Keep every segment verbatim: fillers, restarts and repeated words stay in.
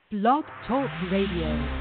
Blog Talk Radio.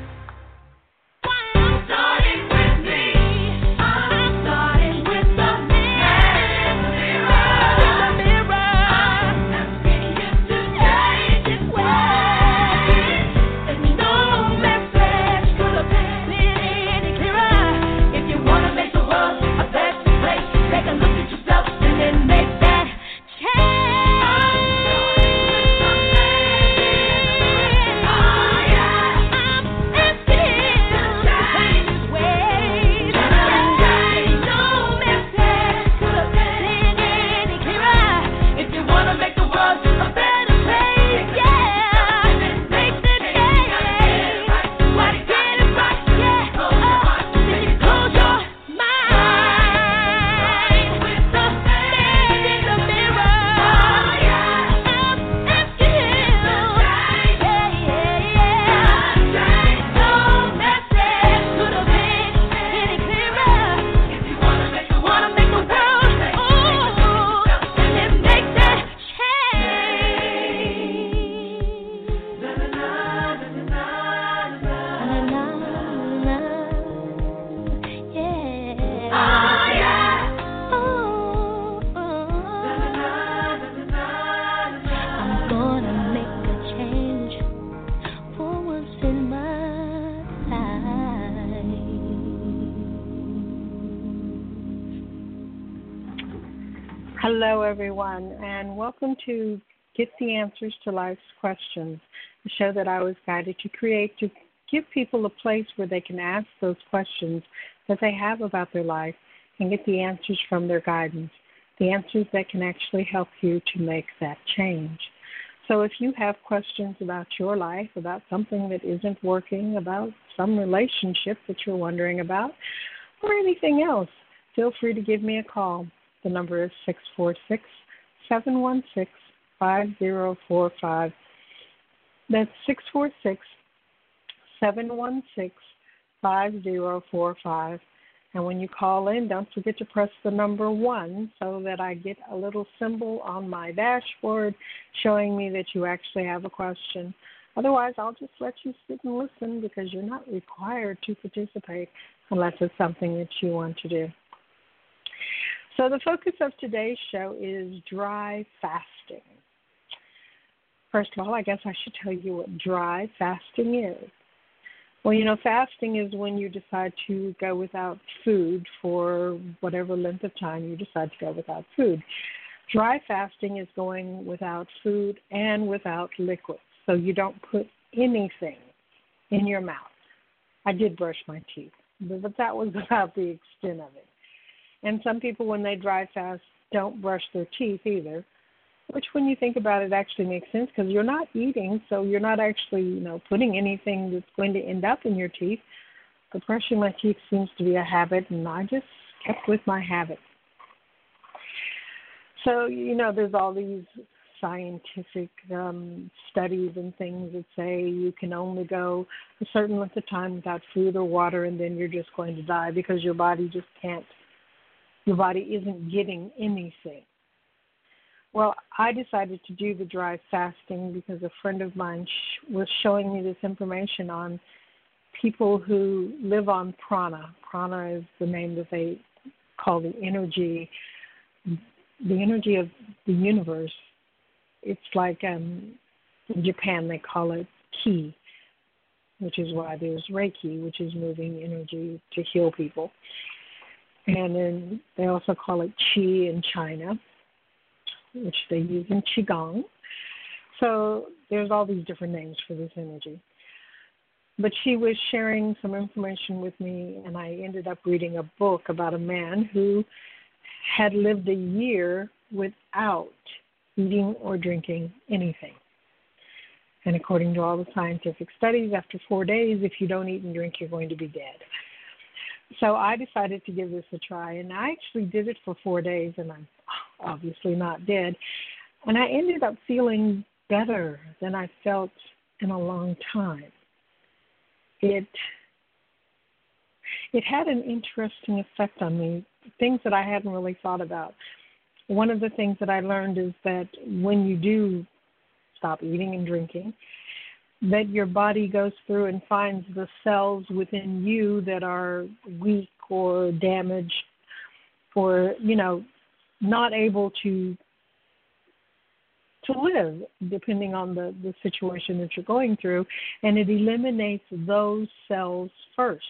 Hello, everyone, and welcome to Get the Answers to Life's Questions, a show that I was guided to create to give people a place where they can ask those questions that they have about their life and get the answers from their guidance, the answers that can actually help you to make that change. So if you have questions about your life, about something that isn't working, about some relationship that you're wondering about, or anything else, feel free to give me a call. The number is six four six, seven one six, five zero four five. That's six four six, seven one six, five zero four five. And when you call in, don't forget to press the number one so that I get a little symbol on my dashboard showing me that you actually have a question. Otherwise, I'll just let you sit and listen because you're not required to participate unless it's something that you want to do. So the focus of today's show is dry fasting. First of all, I guess I should tell you what dry fasting is. Well, you know, fasting is when you decide to go without food for whatever length of time you decide to go without food. Dry fasting is going without food and without liquids, so you don't put anything in your mouth. I did brush my teeth, but that was about the extent of it. And some people, when they dry fast, don't brush their teeth either, which when you think about it actually makes sense because you're not eating, so you're not actually, you know, putting anything that's going to end up in your teeth. But brushing my teeth seems to be a habit, and I just kept with my habit. So, you know, there's all these scientific um, studies and things that say you can only go a certain length of time without food or water, and then you're just going to die because your body just can't. Your body isn't getting anything. Well, I decided to do the dry fasting because a friend of mine sh- was showing me this information on people who live on prana. Prana is the name that they call the energy, the energy of the universe. It's like um, in Japan they call it ki, which is why there's Reiki, which is moving energy to heal people. And then they also call it Qi in China, which they use in Qigong. So there's all these different names for this energy. But she was sharing some information with me, and I ended up reading a book about a man who had lived a year without eating or drinking anything. And according to all the scientific studies, after four days, if you don't eat and drink, you're going to be dead. So I decided to give this a try, and I actually did it for four days, and I'm obviously not dead. And I ended up feeling better than I felt in a long time. It it had an interesting effect on me, things that I hadn't really thought about. One of the things that I learned is that when you do stop eating and drinking, that your body goes through and finds the cells within you that are weak or damaged or, you know, not able to to live, depending on the, the situation that you're going through, and it eliminates those cells first.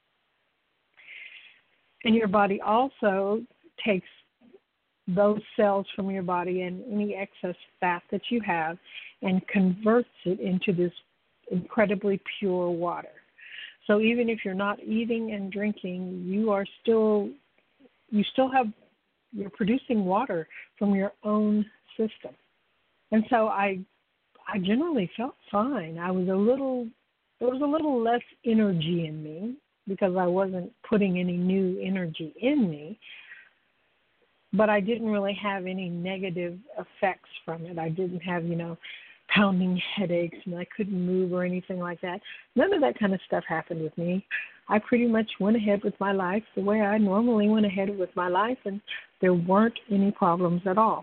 And your body also takes those cells from your body and any excess fat that you have and converts it into this incredibly pure water. So even if you're not eating and drinking, you are still, you still have, you're producing water from your own system. And so I, I generally felt fine. I was a little, there was a little less energy in me because I wasn't putting any new energy in me. But I didn't really have any negative effects from it. I didn't have, you know, pounding headaches and I couldn't move or anything like that. None of that kind of stuff happened with me. I pretty much went ahead with my life the way I normally went ahead with my life, and there weren't any problems at all.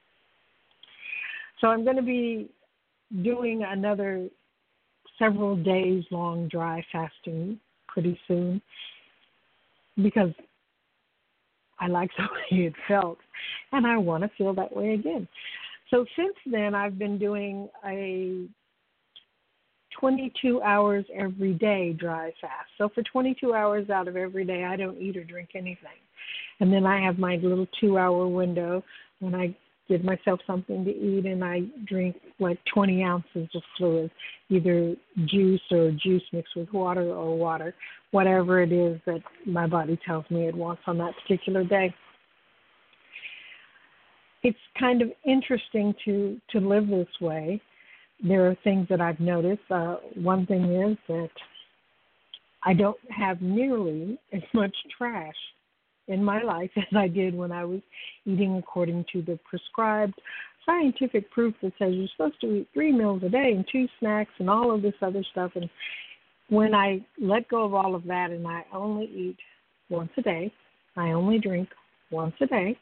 So I'm going to be doing another several days long dry fasting pretty soon because I like the way it felt, and I want to feel that way again. So since then, I've been doing a twenty-two hours every day dry fast. So for twenty-two hours out of every day, I don't eat or drink anything. And then I have my little two-hour window when I give myself something to eat, and I drink like twenty ounces of fluid, either juice or juice mixed with water or water, whatever it is that my body tells me it wants on that particular day. It's kind of interesting to, to live this way. There are things that I've noticed. Uh, one thing is that I don't have nearly as much trash in my life as I did when I was eating according to the prescribed scientific proof that says you're supposed to eat three meals a day and two snacks and all of this other stuff. And when I let go of all of that and I only eat once a day, I only drink once a day,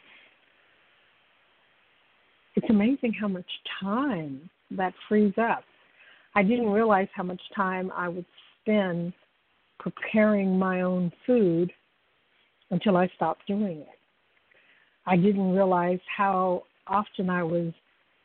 it's amazing how much time that frees up. I didn't realize how much time I would spend preparing my own food until I stopped doing it. I didn't realize how often I was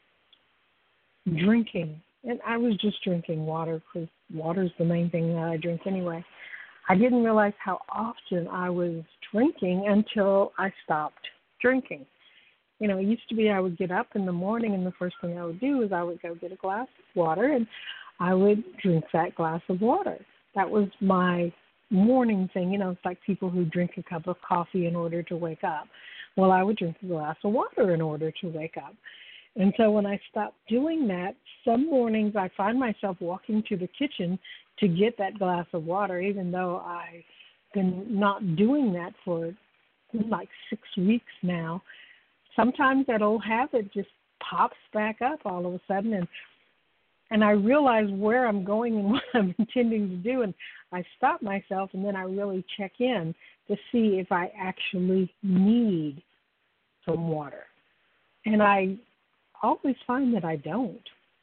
drinking, and I was just drinking water because water is the main thing that I drink anyway. I didn't realize how often I was drinking until I stopped drinking. You know, it used to be I would get up in the morning and the first thing I would do is I would go get a glass of water and I would drink that glass of water. That was my morning thing. You know, it's like people who drink a cup of coffee in order to wake up. Well, I would drink a glass of water in order to wake up. And so when I stopped doing that, some mornings I find myself walking to the kitchen to get that glass of water, even though I've been not doing that for like six weeks now. Sometimes that old habit just pops back up all of a sudden, and and I realize where I'm going and what I'm intending to do, and I stop myself, and then I really check in to see if I actually need some water. And I always find that I don't.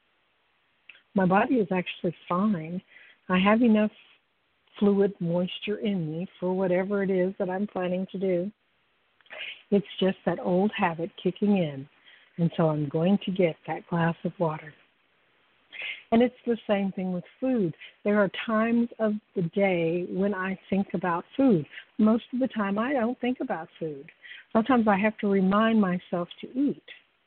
My body is actually fine. I have enough fluid moisture in me for whatever it is that I'm planning to do. It's just that old habit kicking in, and so I'm going to get that glass of water. And it's the same thing with food. There are times of the day when I think about food. Most of the time I don't think about food. Sometimes I have to remind myself to eat.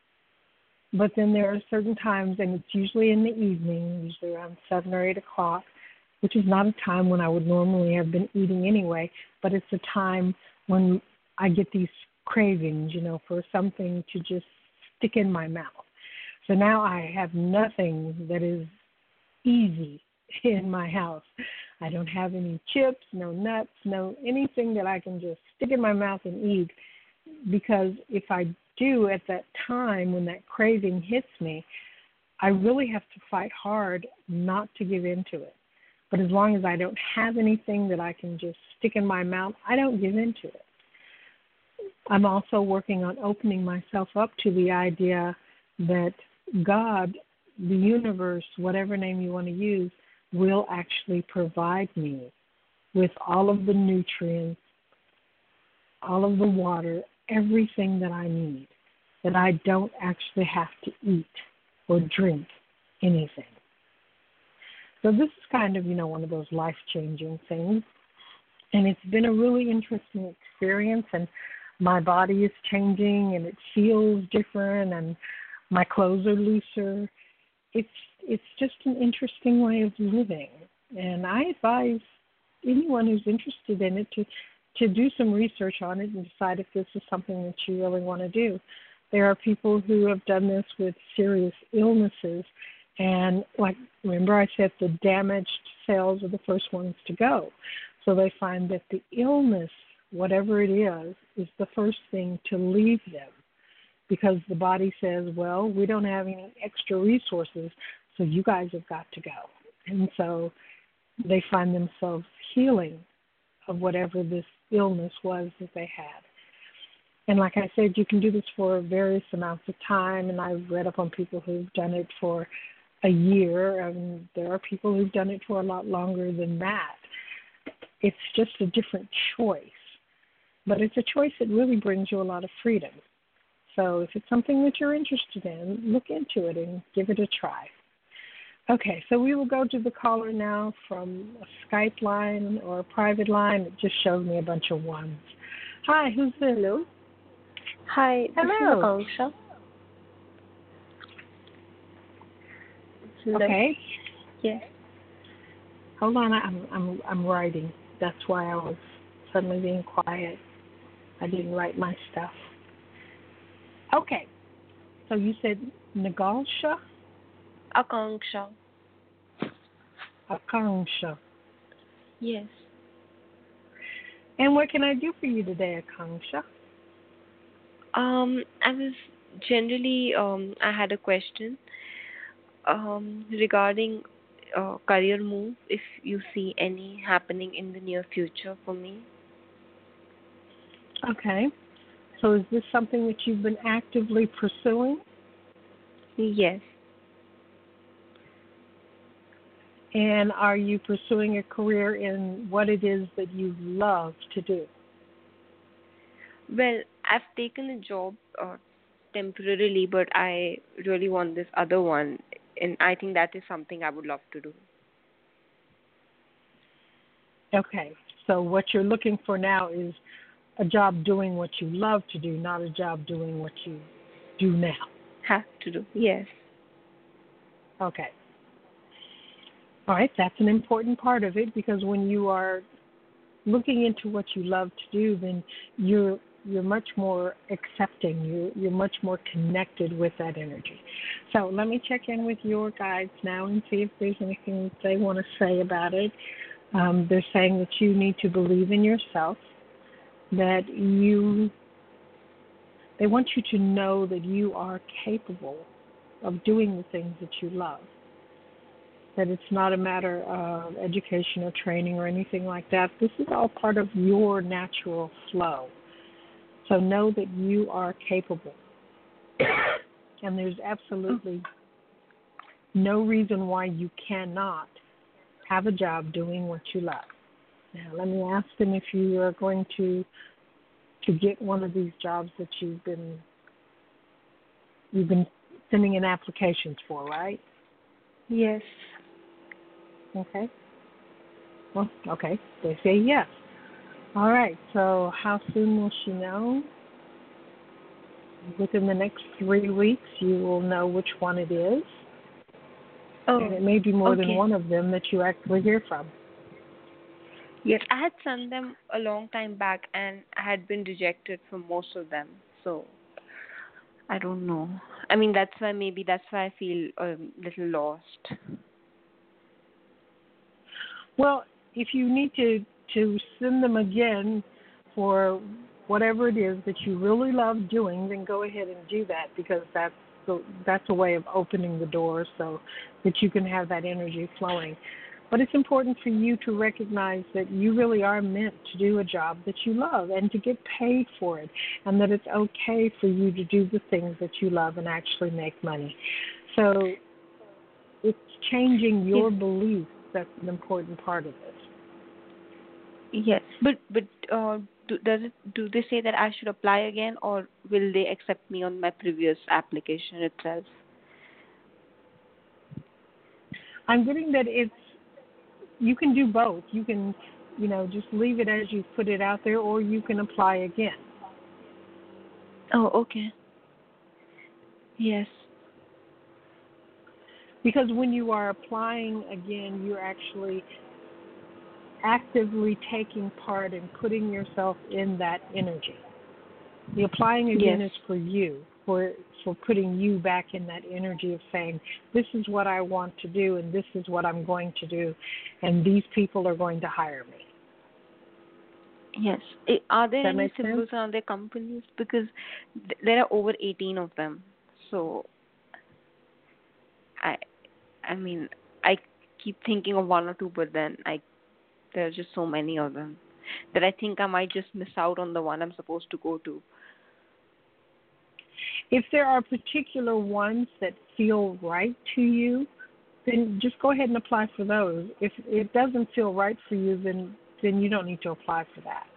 But then there are certain times, and it's usually in the evening, usually around seven or eight o'clock, which is not a time when I would normally have been eating anyway, but it's a time when I get these cravings, you know, for something to just stick in my mouth. So now I have nothing that is easy in my house. I don't have any chips, no nuts, no anything that I can just stick in my mouth and eat, because if I do at that time when that craving hits me, I really have to fight hard not to give in to it. But as long as I don't have anything that I can just stick in my mouth, I don't give in to it. I'm also working on opening myself up to the idea that God the universe, whatever name you want to use, will actually provide me with all of the nutrients, all of the water, everything that I need, that I don't actually have to eat or drink anything. So this is kind of, you know, one of those life-changing things. And it's been a really interesting experience, and my body is changing, and it feels different, and my clothes are looser. It's it's just an interesting way of living. And I advise anyone who's interested in it to, to do some research on it and decide if this is something that you really want to do. There are people who have done this with serious illnesses. And like, remember I said the damaged cells are the first ones to go. So they find that the illness, whatever it is, is the first thing to leave them, because the body says, well, we don't have any extra resources, so you guys have got to go. And so they find themselves healing of whatever this illness was that they had. And like I said, you can do this for various amounts of time, and I've read up on people who've done it for a year, and there are people who've done it for a lot longer than that. It's just a different choice, but it's a choice that really brings you a lot of freedom. So if it's something that you're interested in, look into it and give it a try. Okay, so we will go to the caller now from a Skype line or a private line. It just showed me a bunch of ones. Hi, who's this? Hello. Hi, this Hello. is Akanksha. Hello. Okay. Yes. Hold on, I'm I'm I'm writing. That's why I was suddenly being quiet. I didn't write my stuff. Okay. So you said Nagalsha? Akanksha. Akanksha. Yes. And what can I do for you today, Akanksha? Um, I was generally, um, I had a question um, regarding uh, career move, if you see any happening in the near future for me. Okay. So is this something that you've been actively pursuing? Yes. And are you pursuing a career in what it is that you love to do? Well, I've taken a job uh, temporarily, but I really want this other one, and I think that is something I would love to do. Okay. So what you're looking for now is a job doing what you love to do, not a job doing what you do now. Have to do. Yes. Okay. All right, that's an important part of it, because when you are looking into what you love to do, then you're you're much more accepting. You're, you're much more connected with that energy. So let me check in with your guides now and see if there's anything that they want to say about it. Um, they're saying that you need to believe in yourself, that you, they want you to know that you are capable of doing the things that you love, that it's not a matter of education or training or anything like that. This is all part of your natural flow. So know that you are capable. And there's absolutely no reason why you cannot have a job doing what you love. Now, let me ask them if you are going to to get one of these jobs that you've been you've been sending in applications for, right? Yes. Okay. Well, okay. They say yes. All right. So how soon will she know? Within the next three weeks, you will know which one it is. Oh, and it may be more okay. than one of them that you actually hear from. Yes, I had sent them a long time back, and I had been rejected from most of them. So I don't know. I mean, that's why maybe that's why I feel a little lost. Well, if you need to, to send them again for whatever it is that you really love doing, then go ahead and do that, because that's the, that's a way of opening the door so that you can have that energy flowing. But it's important for you to recognize that you really are meant to do a job that you love and to get paid for it, and that it's okay for you to do the things that you love and actually make money. So changing your Yes. beliefs that's an important part of it. Yes. But but uh, do, does it do they say that I should apply again, or will they accept me on my previous application itself? I'm getting that it's you can do both. You can, you know, just leave it as you put it out there, or you can apply again. Oh, okay. Yes. Because when you are applying again, you're actually actively taking part and putting yourself in that energy. The applying again Yes. is for you, for for putting you back in that energy of saying, this is what I want to do and this is what I'm going to do, and these people are going to hire me. Yes. Eh, Are there Does that any make sense? symbols around their companies? Because th- there are over eighteen of them. So I, I mean, I keep thinking of one or two, but then I there are just so many of them that I think I might just miss out on the one I'm supposed to go to. If there are particular ones that feel right to you, then just go ahead and apply for those. If it doesn't feel right for you, then then you don't need to apply for that.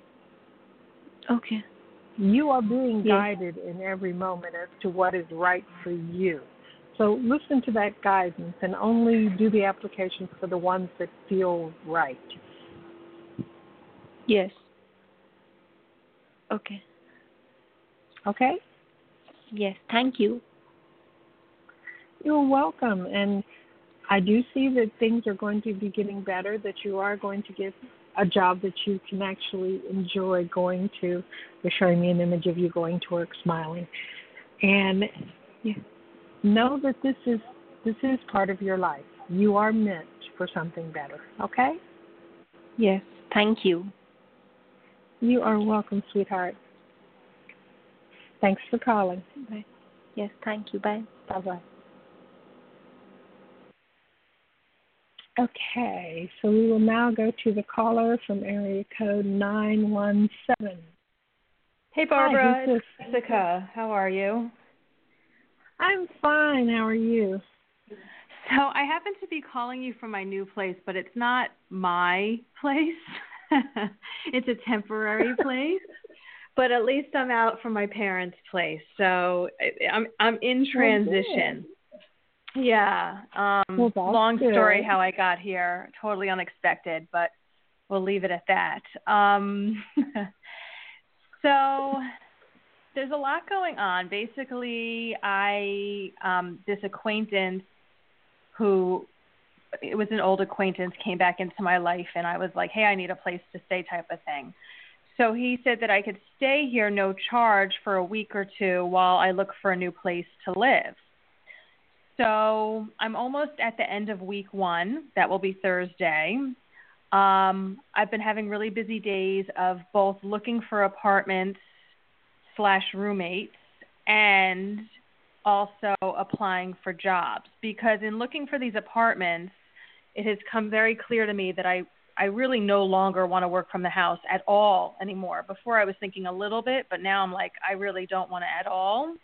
Okay. You are being Yes. guided in every moment as to what is right for you. So listen to that guidance and only do the application for the ones that feel right. Yes. Okay. Okay? Yes. Thank you. You're welcome. And I do see that things are going to be getting better, that you are going to get a job that you can actually enjoy going to. They're showing me an image of you going to work smiling. And Yeah. know that this is this is part of your life. You are meant for something better. Okay? Yes. Thank you. You are welcome, sweetheart. Thanks for calling. Bye. Yes. Thank you. Bye. Bye-bye. Okay, so we will now go to the caller from area code nine one seven. Hey, Barbara. Hi, who's It's Jessica. How are you? I'm fine. How are you? So I happen to be calling you from my new place, but it's not my place. It's a temporary place. But at least I'm out from my parents' place, so I- I'm I'm in transition. Yeah. Um, Well, that's long story good. how I got here. Totally unexpected, but we'll leave it at that. Um, so there's a lot going on. Basically, I um, this acquaintance who it was an old acquaintance came back into my life, and I was like, hey, I need a place to stay type of thing. So he said that I could stay here no charge for a week or two while I look for a new place to live. So I'm almost at the end of week one. That will be Thursday. Um, I've been having really busy days of both looking for apartments slash roommates and also applying for jobs, because in looking for these apartments, it has come very clear to me that I, I really no longer want to work from the house at all anymore. Before I was thinking a little bit, but now I'm like, I really don't want to at all.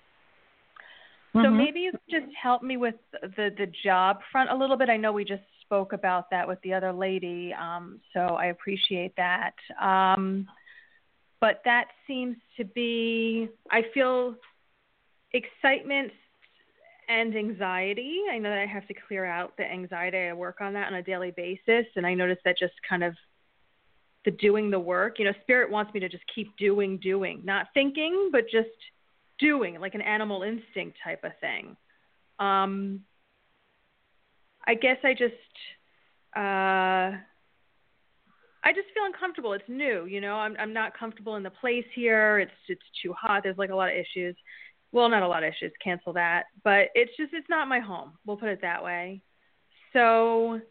So Mhm. maybe you could just help me with the, the job front a little bit. I know we just spoke about that with the other lady, um, so I appreciate that. Um, but that seems to be, I feel excitement and anxiety. I know that I have to clear out the anxiety. I work on that on a daily basis, and I notice that just kind of the doing the work, you know, Spirit wants me to just keep doing, doing, not thinking, but just doing, like an animal instinct type of thing. Um, I guess I just, uh, I just feel uncomfortable. It's new, you know. I'm I'm not comfortable in the place here. It's it's too hot. There's like a lot of issues. Well, not a lot of issues. Cancel that. But it's just it's not my home. We'll put it that way. So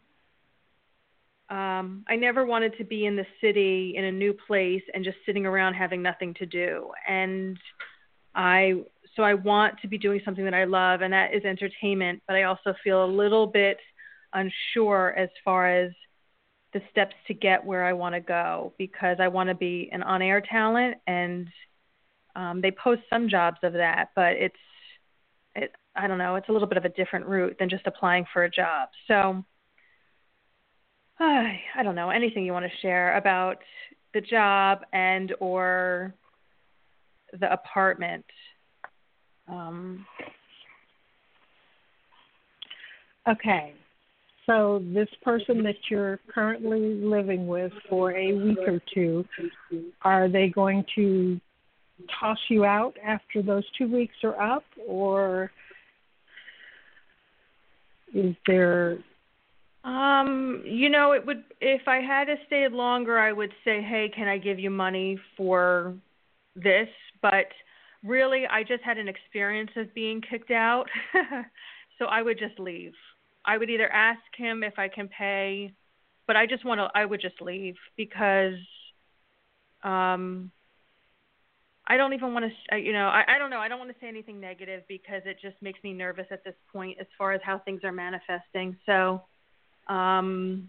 um, I never wanted to be in the city in a new place and just sitting around having nothing to do. And I so I want to be doing something that I love, and that is entertainment. But I also feel a little bit unsure as far as the steps to get where I want to go, because I want to be an on-air talent, and um, they post some jobs of that, but it's it, I don't know, it's a little bit of a different route than just applying for a job. So I, I don't know, anything you want to share about the job and or the apartment. Um, okay. So this person that you're currently living with for a week or two, are they going to toss you out after those two weeks are up, or is there... Um, you know, it would, if I had to stay longer, I would say, hey, can I give you money for this? But really, I just had an experience of being kicked out. So I would just leave. I would either ask him if I can pay, but I just want to, I would just leave because, um, I don't even want to, you know, I, I don't know. I don't want to say anything negative because it just makes me nervous at this point as far as how things are manifesting. So, Um,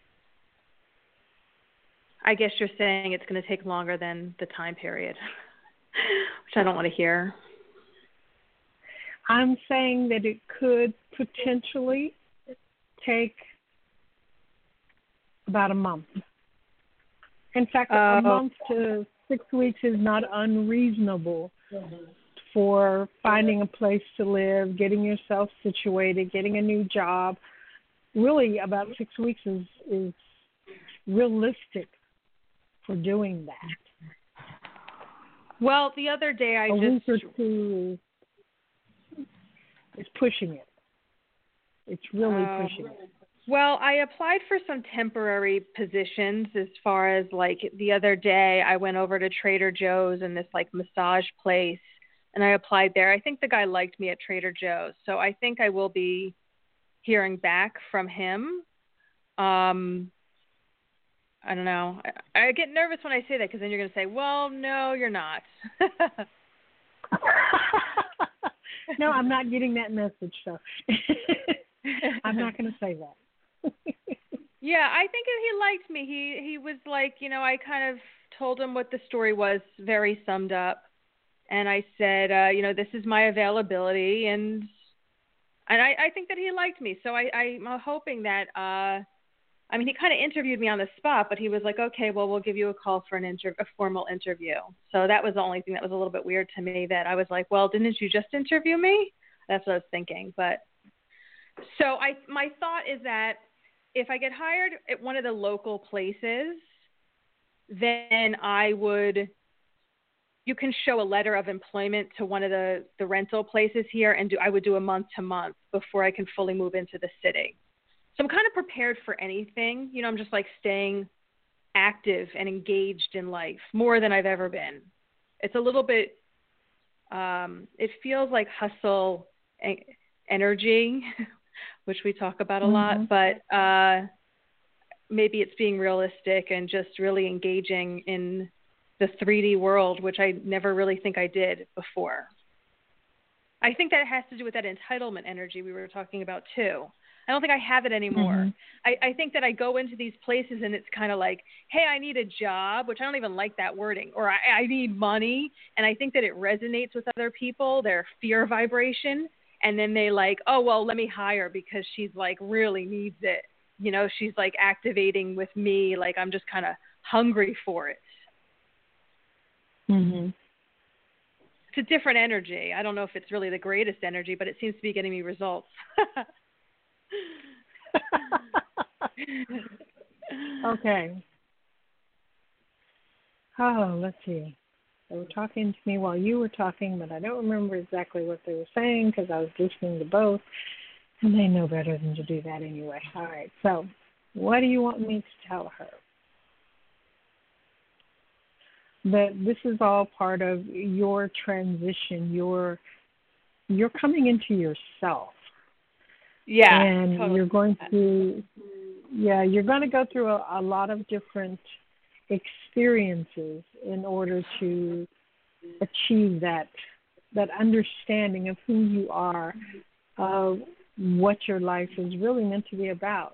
I guess you're saying it's going to take longer than the time period, which I don't want to hear. I'm saying that it could potentially take about a month. In fact, Uh, a month to six weeks is not unreasonable mm-hmm. for finding a place to live, getting yourself situated, getting a new job. Really, about six weeks is, is realistic for doing that. Well, the other day I a just... week or two is, is pushing it. It's really uh, pushing it. Well, I applied for some temporary positions as far as, like, the other day I went over to Trader Joe's in this, like, massage place, and I applied there. I think the guy liked me at Trader Joe's, so I think I will be hearing back from him. Um, I don't know. I, I get nervous when I say that because then you're going to say, well, no, you're not. No, I'm not getting that message, so I'm not going to say that. Yeah, I think he liked me. He he was like, you know, I kind of told him what the story was, very summed up. And I said, uh, you know, this is my availability, and And I, I think that he liked me. So I, I'm hoping that, uh, I mean, he kind of interviewed me on the spot, but he was like, okay, well, we'll give you a call for an inter- a formal interview. So that was the only thing that was a little bit weird to me, that I was like, well, didn't you just interview me? That's what I was thinking. But so I, my thought is that if I get hired at one of the local places, then I would, you can show a letter of employment to one of the, the rental places here, and do, I would do a month to month before I can fully move into the city. So I'm kind of prepared for anything. You know, I'm just like staying active and engaged in life more than I've ever been. It's a little bit, um, it feels like hustle energy, which we talk about a mm-hmm. lot, but uh, maybe it's being realistic and just really engaging in the three D world, which I never really think I did before. I think that has to do with that entitlement energy we were talking about too. I don't think I have it anymore. Mm-hmm. I, I think that I go into these places and it's kind of like, hey, I need a job, which I don't even like that wording, or I, I need money. And I think that it resonates with other people, their fear vibration. And then they like, oh, well, let me hire because she's like really needs it. You know, she's like activating with me. Like I'm just kind of hungry for it. Mm-hmm. It's a different energy. I don't know if it's really the greatest energy, but it seems to be getting me results. Okay. Oh, let's see. They were talking to me while you were talking, but I don't remember exactly what they were saying because I was listening to both, and they know better than to do that anyway. All right. So what do you want me to tell her? That this is all part of your transition. You're you're coming into yourself. Yeah. And totally. you're going to, yeah, you're going to go through a, a lot of different experiences in order to achieve that that understanding of who you are, of what your life is really meant to be about.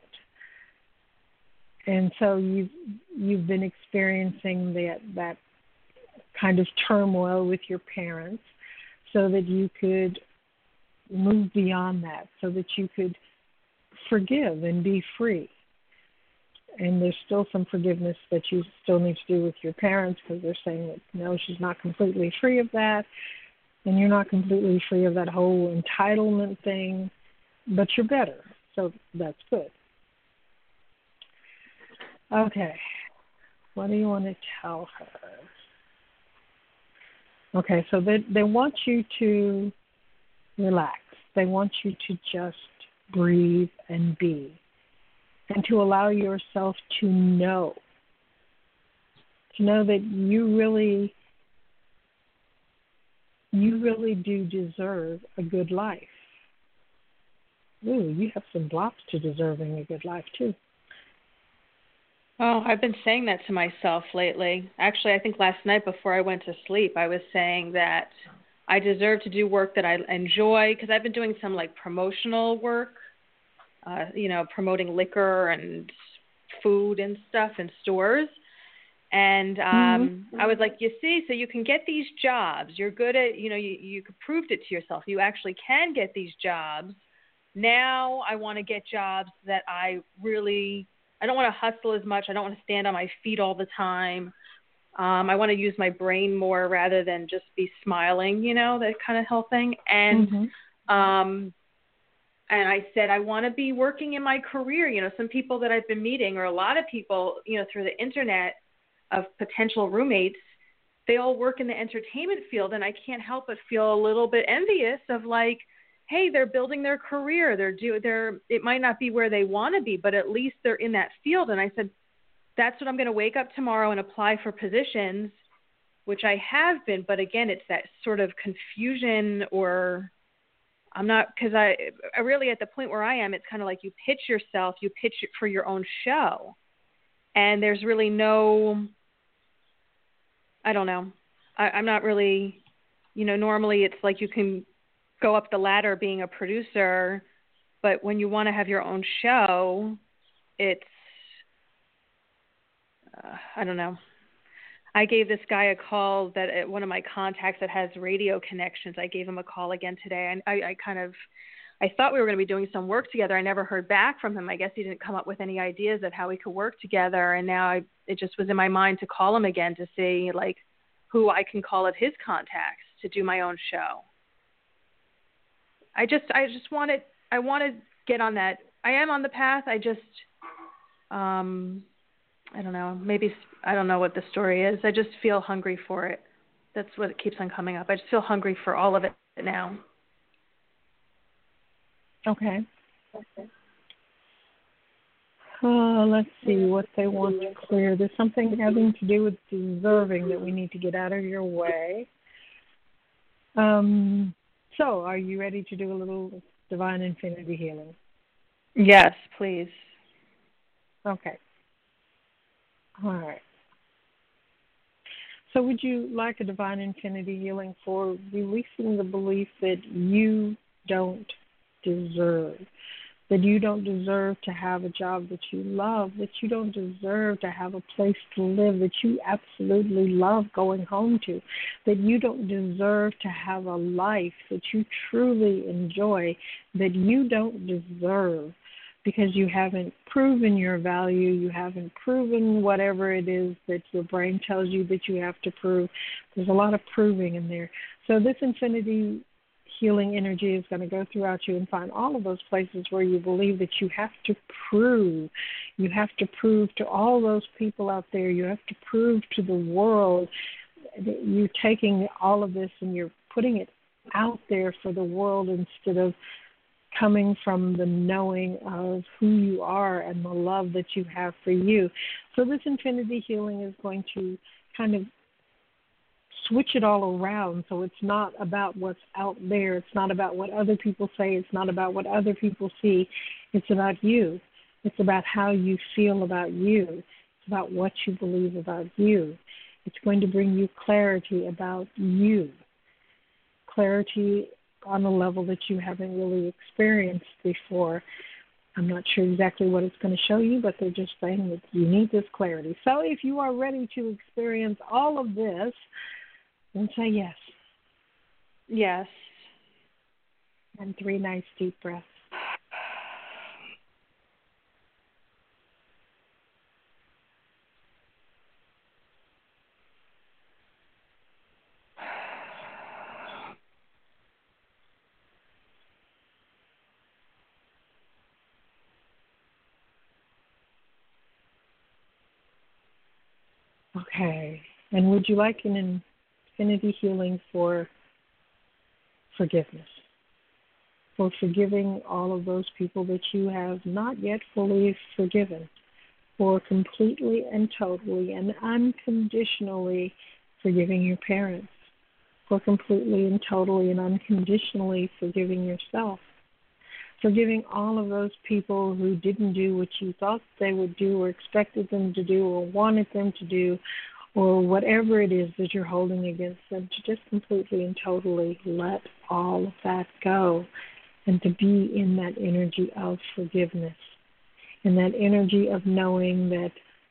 And so you've you've been experiencing that that kind of turmoil with your parents, so that you could move beyond that so that you could forgive and be free. And there's still some forgiveness that you still need to do with your parents because they're saying that, no, she's not completely free of that, and you're not completely free of that whole entitlement thing, but you're better, so that's good. Okay, what do you want to tell her? Okay, so they they want you to relax. They want you to just breathe and be, and to allow yourself to know, to know that you really, you really do deserve a good life. Ooh, you have some blocks to deserving a good life, too. Oh, I've been saying that to myself lately. Actually, I think last night before I went to sleep, I was saying that I deserve to do work that I enjoy because I've been doing some like promotional work, uh, you know, promoting liquor and food and stuff in stores. And um, mm-hmm. I was like, you see, so you can get these jobs. You're good at, you know, you, you proved it to yourself. You actually can get these jobs. Now I want to get jobs that I really I don't want to hustle as much. I don't want to stand on my feet all the time. Um, I want to use my brain more rather than just be smiling, you know, that kind of whole thing. And mm-hmm. um, and I said, I want to be working in my career. You know, some people that I've been meeting, or a lot of people, you know, through the internet of potential roommates, they all work in the entertainment field. And I can't help but feel a little bit envious of like, hey, they're building their career. They're do they're it might not be where they want to be, but at least they're in that field. And I said, that's what I'm going to wake up tomorrow and apply for positions, which I have been. But again, it's that sort of confusion, or I'm not, because I, I really at the point where I am, it's kind of like you pitch yourself, you pitch it for your own show. And there's really no, I don't know. I, I'm not really, you know, normally it's like you can go up the ladder being a producer, but when you want to have your own show, it's, uh, I don't know. I gave this guy a call that uh, one of my contacts that has radio connections. I gave him a call again today. And I, I kind of, I thought we were going to be doing some work together. I never heard back from him. I guess he didn't come up with any ideas of how we could work together. And now I, it just was in my mind to call him again to see like who I can call of his contacts to do my own show. I just, I just want to, I want to get on that. I am on the path. I just, um, I don't know. Maybe, I don't know what the story is. I just feel hungry for it. That's what it keeps on coming up. I just feel hungry for all of it now. Okay. Okay. Uh, let's see what they want to clear. There's something having to do with deserving that we need to get out of your way. Um. So, are you ready to do a little divine infinity healing? Yes, please. Okay. All right. So, would you like a divine infinity healing for releasing the belief that you don't deserve, that you don't deserve to have a job that you love, that you don't deserve to have a place to live that you absolutely love going home to, that you don't deserve to have a life that you truly enjoy, that you don't deserve because you haven't proven your value, you haven't proven whatever it is that your brain tells you that you have to prove. There's a lot of proving in there. So this infinity healing energy is going to go throughout you and find all of those places where you believe that you have to prove. You have to prove to all those people out there. You have to prove to the world that you're taking all of this and you're putting it out there for the world instead of coming from the knowing of who you are and the love that you have for you. So this infinity healing is going to kind of switch it all around, so it's not about what's out there. It's not about what other people say. It's not about what other people see. It's about you. It's about how you feel about you. It's about what you believe about you. It's going to bring you clarity about you, clarity on a level that you haven't really experienced before. I'm not sure exactly what it's going to show you, but they're just saying that you need this clarity. So if you are ready to experience all of this, then say yes. Yes. And three nice deep breaths. Okay. And would you like an infinity healing for forgiveness? For forgiving all of those people that you have not yet fully forgiven? For completely and totally and unconditionally forgiving your parents? For completely and totally and unconditionally forgiving yourself? Forgiving all of those people who didn't do what you thought they would do or expected them to do or wanted them to do, or whatever it is that you're holding against them, to just completely and totally let all of that go and to be in that energy of forgiveness, in that energy of knowing that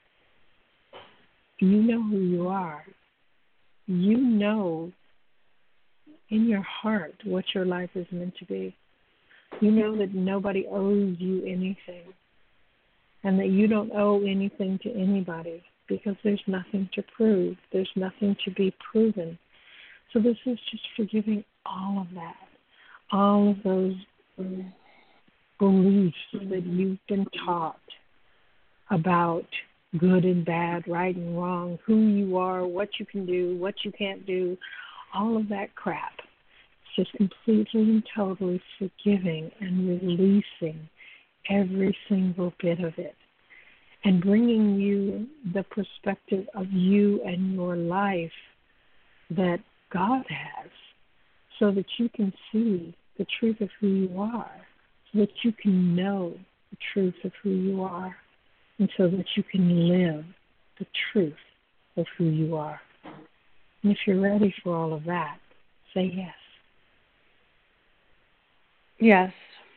you know who you are. You know in your heart what your life is meant to be. You know that nobody owes you anything and that you don't owe anything to anybody because there's nothing to prove. There's nothing to be proven. So this is just forgiving all of that, all of those um, beliefs that you've been taught about good and bad, right and wrong, who you are, what you can do, what you can't do, all of that crap. Just completely and totally forgiving and releasing every single bit of it and bringing you the perspective of you and your life that God has so that you can see the truth of who you are, so that you can know the truth of who you are, and so that you can live the truth of who you are. And if you're ready for all of that, say yes. Yes.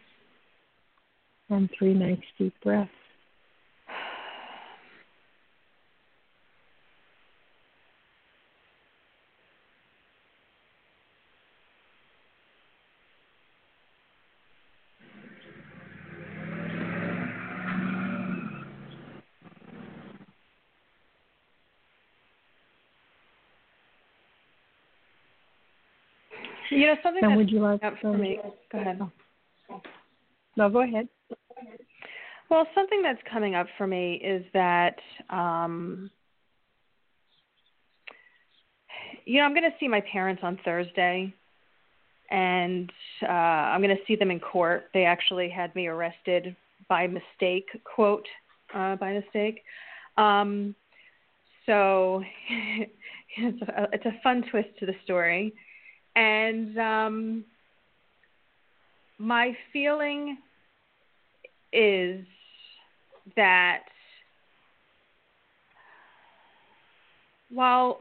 And three nice deep breaths. You know, something and that's would you like up for me. Go ahead. No, go ahead. Well, something that's coming up for me is that, um, you know, I'm going to see my parents on Thursday, and uh, I'm going to see them in court. They actually had me arrested by mistake, quote, uh, by mistake. Um, so it's a, it's a fun twist to the story. And um, my feeling is that while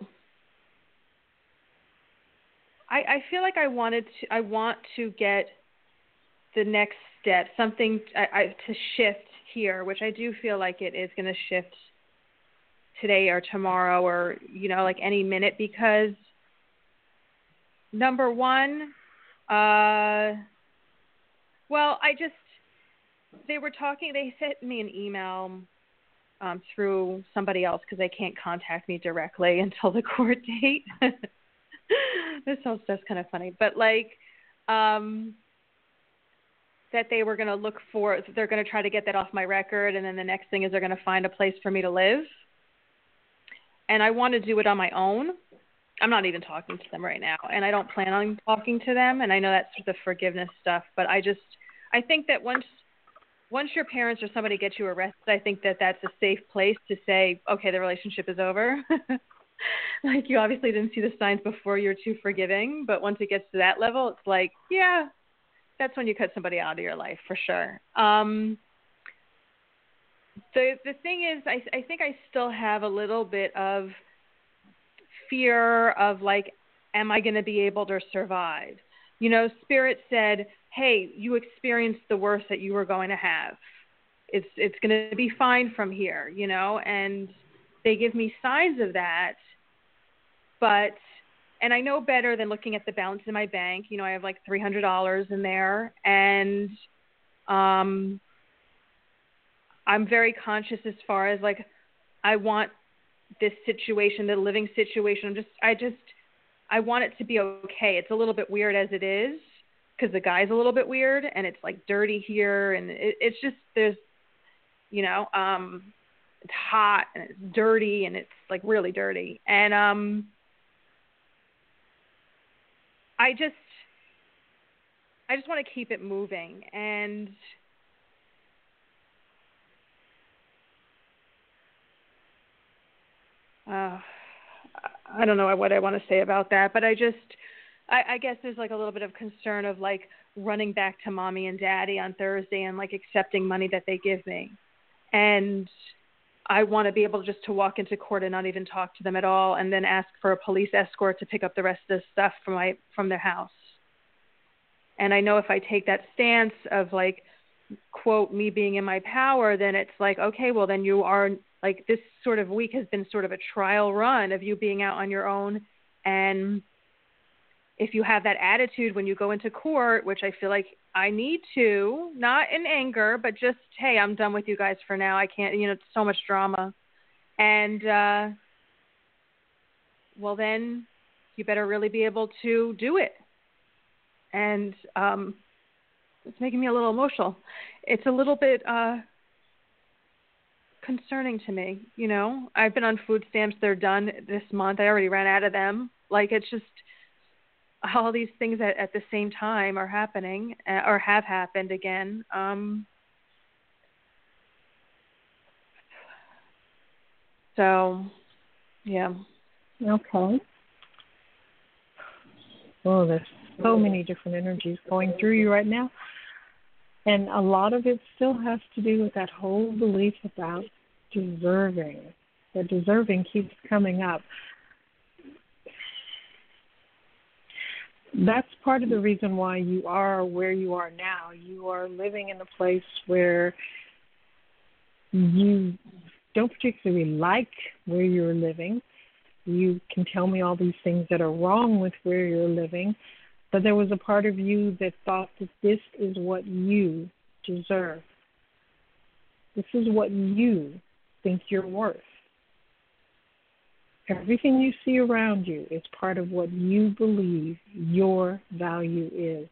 I, I feel like I wanted to, I want to get the next step, something I, I, to shift here, which I do feel like it is going to shift today or tomorrow or, you know, like any minute, because number one, uh, well, I just, they were talking, they sent me an email um, through somebody else because they can't contact me directly until the court date. This whole stuff's kind of funny. But like, um, that they were going to look for, they're going to try to get that off my record, and then the next thing is they're going to find a place for me to live. And I want to do it on my own. I'm not even talking to them right now, and I don't plan on talking to them, and I know that's the forgiveness stuff, but I just, I think that once once your parents or somebody gets you arrested, I think that that's a safe place to say, okay, the relationship is over. Like, you obviously didn't see the signs before you're too forgiving, but once it gets to that level, it's like, yeah, that's when you cut somebody out of your life for sure. Um, the the thing is, I I think I still have a little bit of fear of like, am I going to be able to survive? You know, Spirit said, hey, you experienced the worst that you were going to have. It's it's going to be fine from here, you know, and they give me signs of that, but and I know better than looking at the balance in my bank. You know, I have like three hundred dollars in there, and um, I'm very conscious as far as like I want this situation, the living situation. I'm just, I just, I want it to be okay. It's a little bit weird as it is because the guy's a little bit weird, and it's like dirty here, and it, it's just there's, you know, um, it's hot and it's dirty and it's like really dirty, and um, I just, I just want to keep it moving, and uh, I don't know what I want to say about that, but I just, I, I guess there's like a little bit of concern of like running back to mommy and daddy on Thursday and like accepting money that they give me. And I want to be able just to walk into court and not even talk to them at all, and then ask for a police escort to pick up the rest of the stuff from my, from their house. And I know if I take that stance of like, quote, me being in my power, then it's like, okay, well then you are like, this sort of week has been sort of a trial run of you being out on your own. And if you have that attitude when you go into court, which I feel like I need to, not in anger, but just, hey, I'm done with you guys for now. I can't, you know, it's so much drama. And, uh, well, then you better really be able to do it. And um, it's making me a little emotional. It's a little bit uh, concerning to me, you know. I've been on food stamps. They're done this month. I already ran out of them. Like, it's just all these things at, at the same time are happening uh, or have happened again. Um, so, yeah. Okay. Oh, there's so many different energies going through you right now. And a lot of it still has to do with that whole belief about deserving. That deserving keeps coming up. That's part of the reason why you are where you are now. You are living in a place where you don't particularly like where you're living. You can tell me all these things that are wrong with where you're living, but there was a part of you that thought that this is what you deserve. This is what you think you're worth. Everything you see around you is part of what you believe your value is.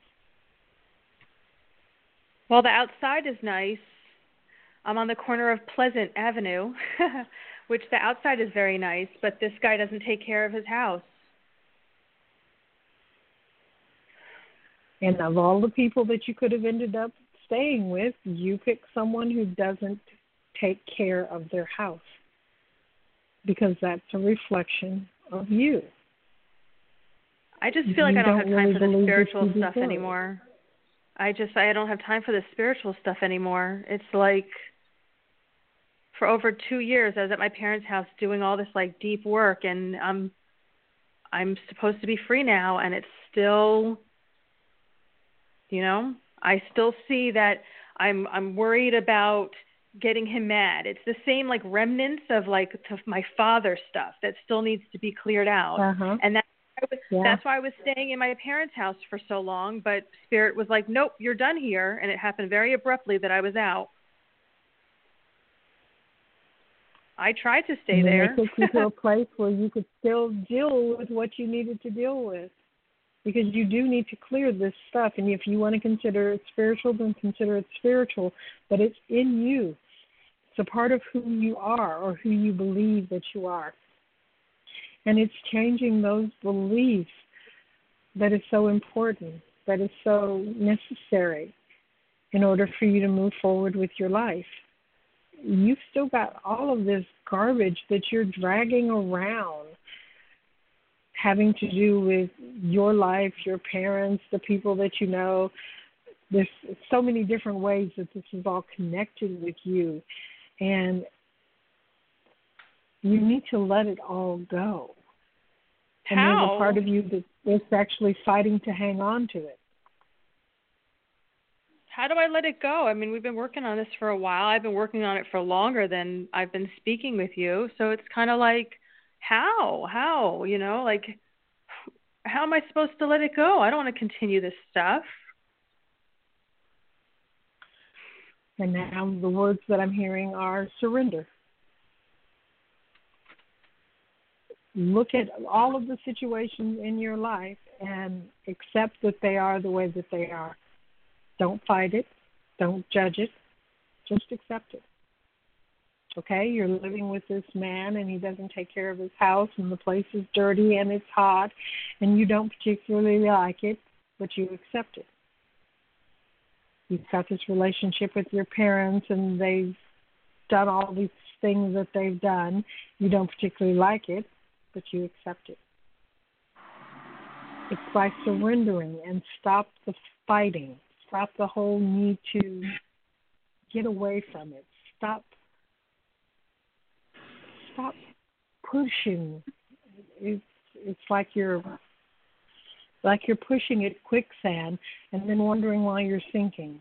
Well, the outside is nice. I'm on the corner of Pleasant Avenue, which the outside is very nice, but this guy doesn't take care of his house. And of all the people that you could have ended up staying with, you pick someone who doesn't take care of their house, because that's a reflection of you. I just feel like you I don't, don't have time really for the spiritual stuff deserve. anymore. I just, I don't have time for the spiritual stuff anymore. It's like, for over two years, I was at my parents' house doing all this like deep work, and I'm, I'm supposed to be free now, and it's still, you know, I still see that I'm, I'm worried about getting him mad. It's the same like remnants of like of my father stuff that still needs to be cleared out. Uh-huh. And that's why, I was, yeah. that's why I was staying in my parents' house for so long. But Spirit was like, nope, you're done here. And it happened very abruptly that I was out. I tried to stay and there. They took you to a place where you could still deal with what you needed to deal with. Because you do need to clear this stuff. And if you want to consider it spiritual, then consider it spiritual. But it's in you. It's a part of who you are or who you believe that you are. And it's changing those beliefs that is so important, that is so necessary in order for you to move forward with your life. You've still got all of this garbage that you're dragging around, having to do with your life, your parents, the people that you know. There's so many different ways that this is all connected with you. And you need to let it all go. And How? there's a part of you that is actually fighting to hang on to it. How do I let it go? I mean, we've been working on this for a while. I've been working on it for longer than I've been speaking with you. So it's kind of like, how? How? You know, like, how am I supposed to let it go? I don't want to continue this stuff. And now the words that I'm hearing are surrender. Look at all of the situations in your life and accept that they are the way that they are. Don't fight it. Don't judge it. Just accept it. Okay, you're living with this man and he doesn't take care of his house and the place is dirty and it's hot and you don't particularly like it, but you accept it. You've got this relationship with your parents and they've done all these things that they've done. You don't particularly like it, but you accept it. It's by surrendering and stop the fighting. Stop the whole need to get away from it. Stop Stop pushing. It's it's like you're like you're pushing at quicksand and then wondering why you're sinking.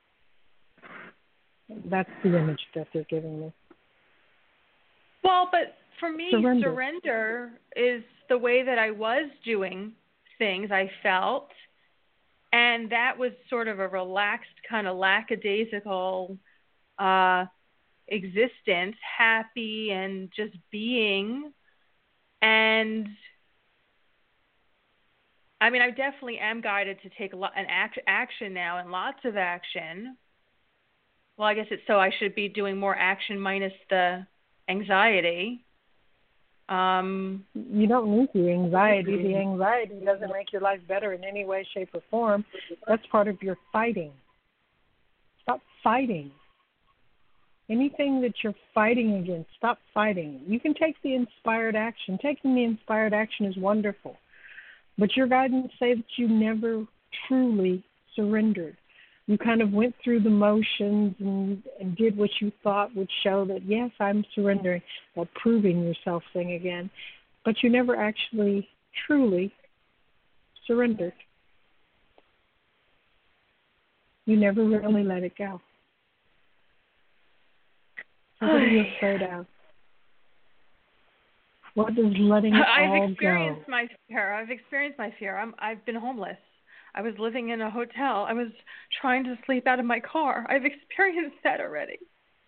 That's the image that they're giving me. Well, but for me, surrender. surrender is the way that I was doing things, I felt, and that was sort of a relaxed, kind of lackadaisical uh existence, happy and just being. And I mean, I definitely am guided to take a lot an act, action now, and lots of action. Well, I guess it's so I should be doing more action minus the anxiety. Um, you don't need the anxiety. The anxiety doesn't make your life better in any way, shape, or form. That's part of your fighting. Stop fighting. Anything that you're fighting against, stop fighting. You can take the inspired action. Taking the inspired action is wonderful. But your guidance says that you never truly surrendered. You kind of went through the motions and, and did what you thought would show that, yes, I'm surrendering, that proving yourself thing again. But you never actually truly surrendered. You never really let it go. What are you afraid of? What does letting it I've all experienced go? my fear. I've experienced my fear. I'm, I've been homeless. I was living in a hotel. I was trying to sleep out of my car. I've experienced that already.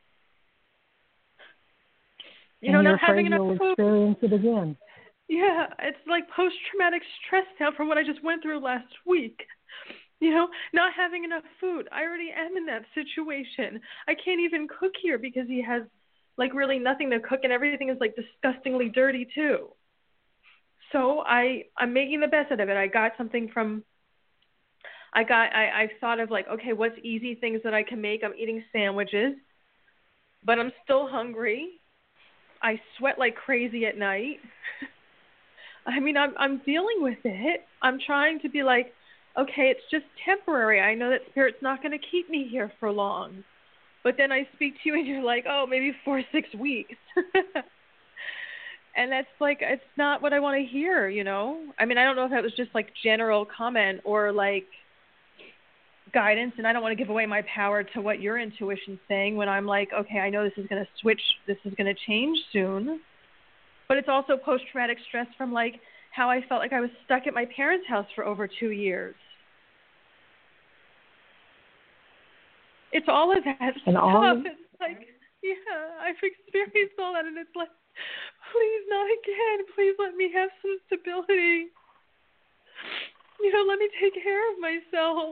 You and know, you're not having afraid enough you'll food. experience it again. Yeah, it's like post-traumatic stress now from what I just went through last week. You know, not having enough food. I already am in that situation. I can't even cook here because he has, like, really nothing to cook, and everything is, like, disgustingly dirty, too. So I, I'm making the best out of it. I got something from, I got, I, I've thought of, like, okay, what's easy things that I can make? I'm eating sandwiches, but I'm still hungry. I sweat like crazy at night. I mean, I'm, I'm dealing with it. I'm trying to be like, okay, it's just temporary. I know that Spirit's not going to keep me here for long. But then I speak to you and you're like, oh, maybe four, six weeks. And that's like, it's not what I want to hear, you know? I mean, I don't know if that was just like general comment or like guidance, and I don't want to give away my power to what your intuition's saying when I'm like, okay, I know this is going to switch, this is going to change soon. But it's also post-traumatic stress from like how I felt like I was stuck at my parents' house for over two years. It's all of that and stuff. all It's like, yeah, I've experienced all that, and it's like, please, not again. Please let me have some stability. You know, let me take care of myself.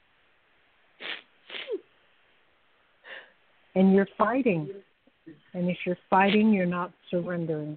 And you're fighting. And if you're fighting, you're not surrendering.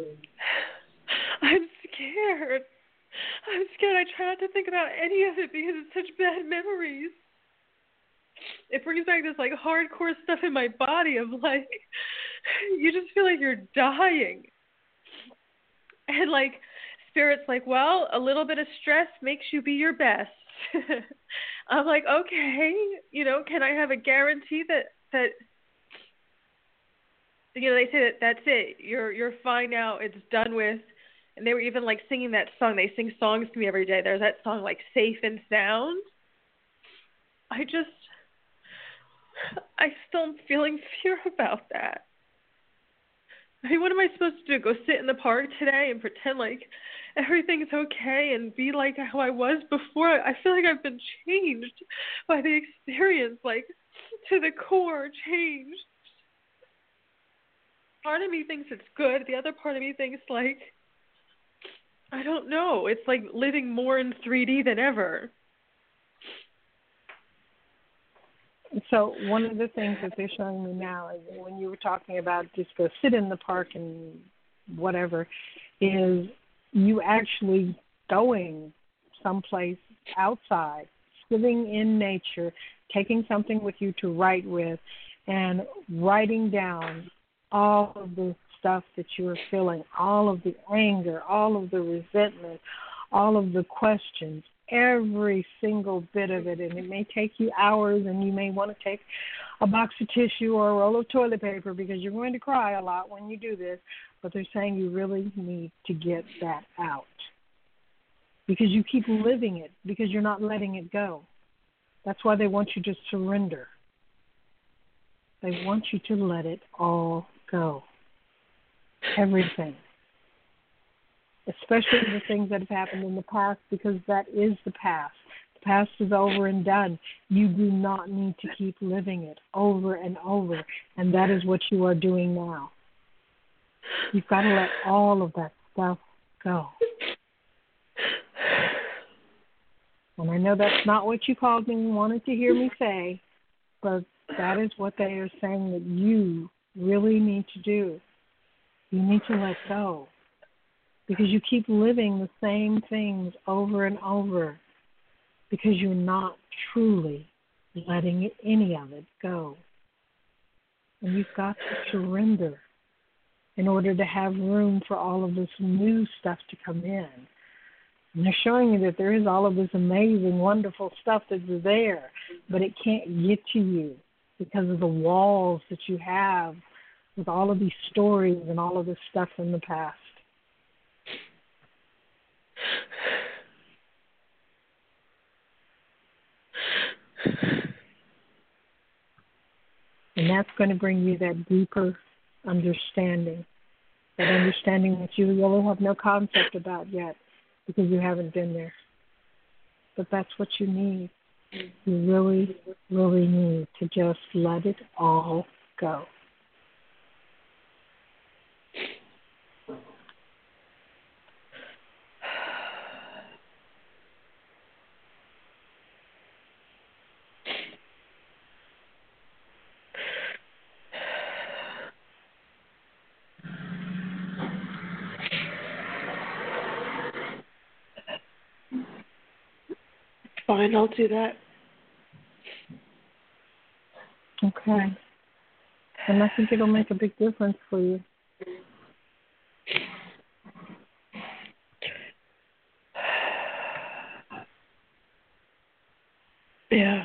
I'm scared. I'm scared. I try not to think about any of it because it's such bad memories. It brings back this like hardcore stuff in my body of like, you just feel like you're dying. And like, Spirit's like, well, a little bit of stress makes you be your best. I'm like, okay, you know, can I have a guarantee that, that, you know, they say that that's it. You're, you're fine now. It's done with. And they were even like singing that song. They sing songs to me every day. There's that song like Safe and Sound. I just, I still am feeling fear about that. I mean, what am I supposed to do? Go sit in the park today and pretend like everything's okay and be like how I was before? I feel like I've been changed by the experience, like to the core, changed. Part of me thinks it's good. The other part of me thinks like, I don't know. It's like living more in three D than ever. So one of the things that they're showing me now is when you were talking about just go sit in the park and whatever, is you actually going someplace outside, sitting in nature, taking something with you to write with, and writing down all of the stuff that you're feeling, all of the anger, all of the resentment, all of the questions, every single bit of it. And it may take you hours, and you may want to take a box of tissue or a roll of toilet paper because you're going to cry a lot when you do this. But they're saying you really need to get that out because you keep living it, because you're not letting it go. That's why they want you to surrender. They want you to let it all go. Everything. Especially the things that have happened in the past, because that is the past. The past is over and done. You do not need to keep living it over and over, and that is what you are doing now. You've got to let all of that stuff go. And I know that's not what you called me and wanted to hear me say, but that is what they are saying that you really need to do. You need to let go. Because you keep living the same things over and over because you're not truly letting any of it go. And you've got to surrender in order to have room for all of this new stuff to come in. And they're showing you that there is all of this amazing, wonderful stuff that's there, but it can't get to you because of the walls that you have with all of these stories and all of this stuff from the past. And that's going to bring you that deeper understanding, that understanding that you really have no concept about yet because you haven't been there. But that's what you need. You really, really need to just let it all go. Fine, I'll do that. Okay. And I think it'll make a big difference for you. Yeah.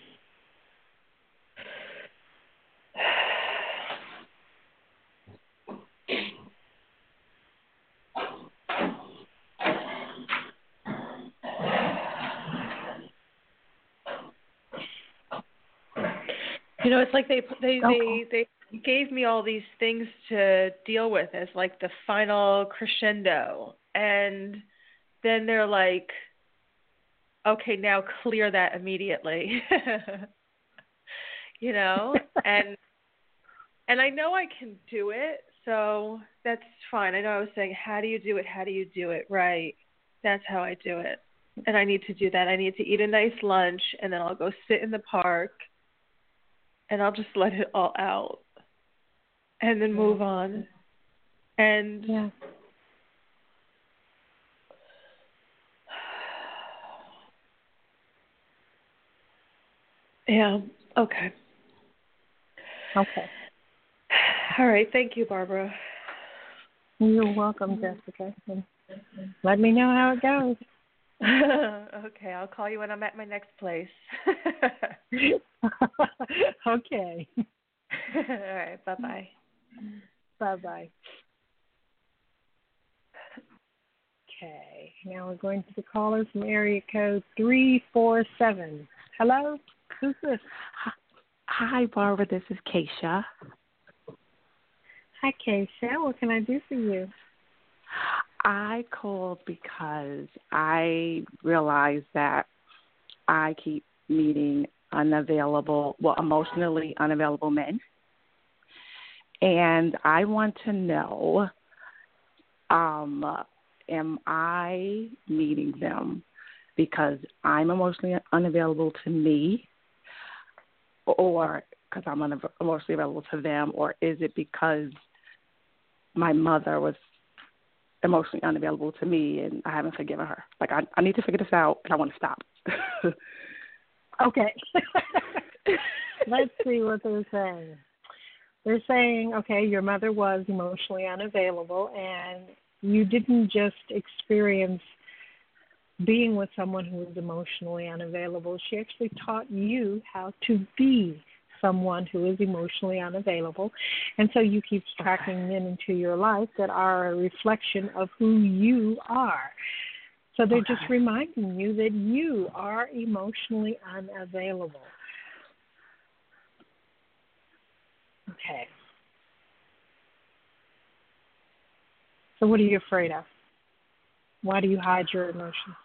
You know, it's like they they Okay. they they gave me all these things to deal with as like the final crescendo, and then they're like, okay, now clear that immediately. You know, and and I know I can do it, so that's fine. I know I was saying, how do you do it? How do you do it? Right. That's how I do it. And I need to do that. I need to eat a nice lunch, and then I'll go sit in the park, and I'll just let it all out, and then move on. And yeah. Yeah, okay. Okay. All right, thank you, Barbara. You're welcome, Jessica. And let me know how it goes. Okay, I'll call you when I'm at my next place. Okay. All right, bye-bye. Bye-bye. Okay, now we're going to the callers from area code three four seven. Hello? Who's this? Hi, Barbara. This is Keisha. Hi, Keisha. What can I do for you? I called because I realized that I keep meeting unavailable, well, emotionally unavailable men. And I want to know, um, am I meeting them because I'm emotionally unavailable to me, or because I'm unav- emotionally available to them, or is it because my mother was emotionally unavailable to me and I haven't forgiven her? Like, I, I need to figure this out, and I want to stop. Okay. Let's see what they're saying. They're saying, okay, your mother was emotionally unavailable, and you didn't just experience being with someone who was emotionally unavailable. She actually taught you how to be someone who is emotionally unavailable. And so you keep attracting men into your life that are a reflection of who you are. So they're Okay. just reminding you that you are emotionally unavailable. Okay. So what are you afraid of? Why do you hide your emotions?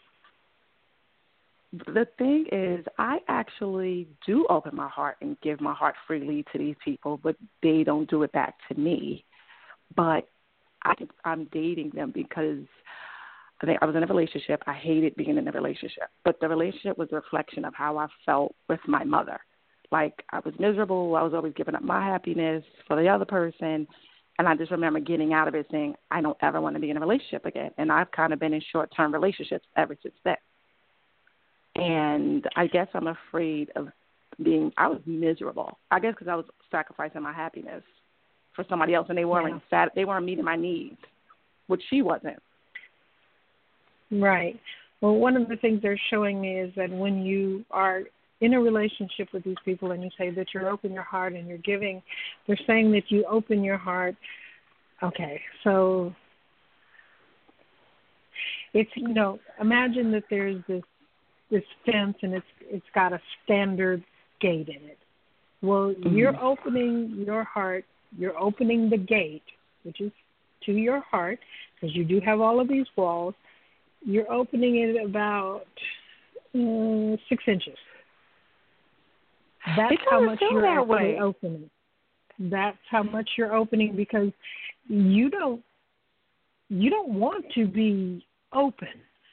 The thing is, I actually do open my heart and give my heart freely to these people, but they don't do it back to me. But I, I'm dating them because I think I was in a relationship. I hated being in a relationship, but the relationship was a reflection of how I felt with my mother. Like, I was miserable. I was always giving up my happiness for the other person. And I just remember getting out of it saying, I don't ever want to be in a relationship again. And I've kind of been in short-term relationships ever since then. And I guess I'm afraid of being, I was miserable. I guess because I was sacrificing my happiness for somebody else, and they weren't Yeah. sat, they weren't meeting my needs, which she wasn't. Right. Well, one of the things they're showing me is that when you are in a relationship with these people and you say that you're open your heart and you're giving, they're saying that you open your heart. Okay, so it's, you know, imagine that there's this this fence and it's it's got a standard gate in it. Well, mm-hmm. you're opening your heart, you're opening the gate, which is to your heart, because you do have all of these walls. You're opening it about uh, six inches. That's how much you're that actually way. opening. That's how much you're opening, because you don't you don't want to be open.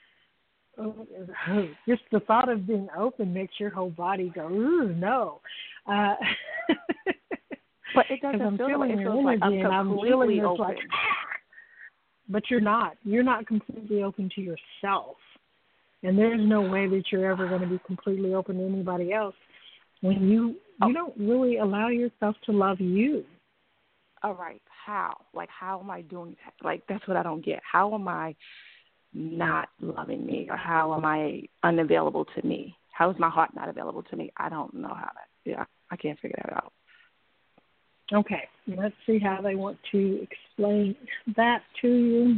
Just the thought of being open makes your whole body go, ooh, no. Uh, but it doesn't I'm feel feeling like, it your feels like energy, I'm and I'm feeling this open. like, but you're not. You're not completely open to yourself. And there's no way that you're ever going to be completely open to anybody else when you you don't really allow yourself to love you. All right. How? Like, how am I doing that? Like, that's what I don't get. How am I not loving me, or how am I unavailable to me? How is my heart not available to me? I don't know how that, yeah, I can't figure that out. Okay, let's see how they want to explain that to you.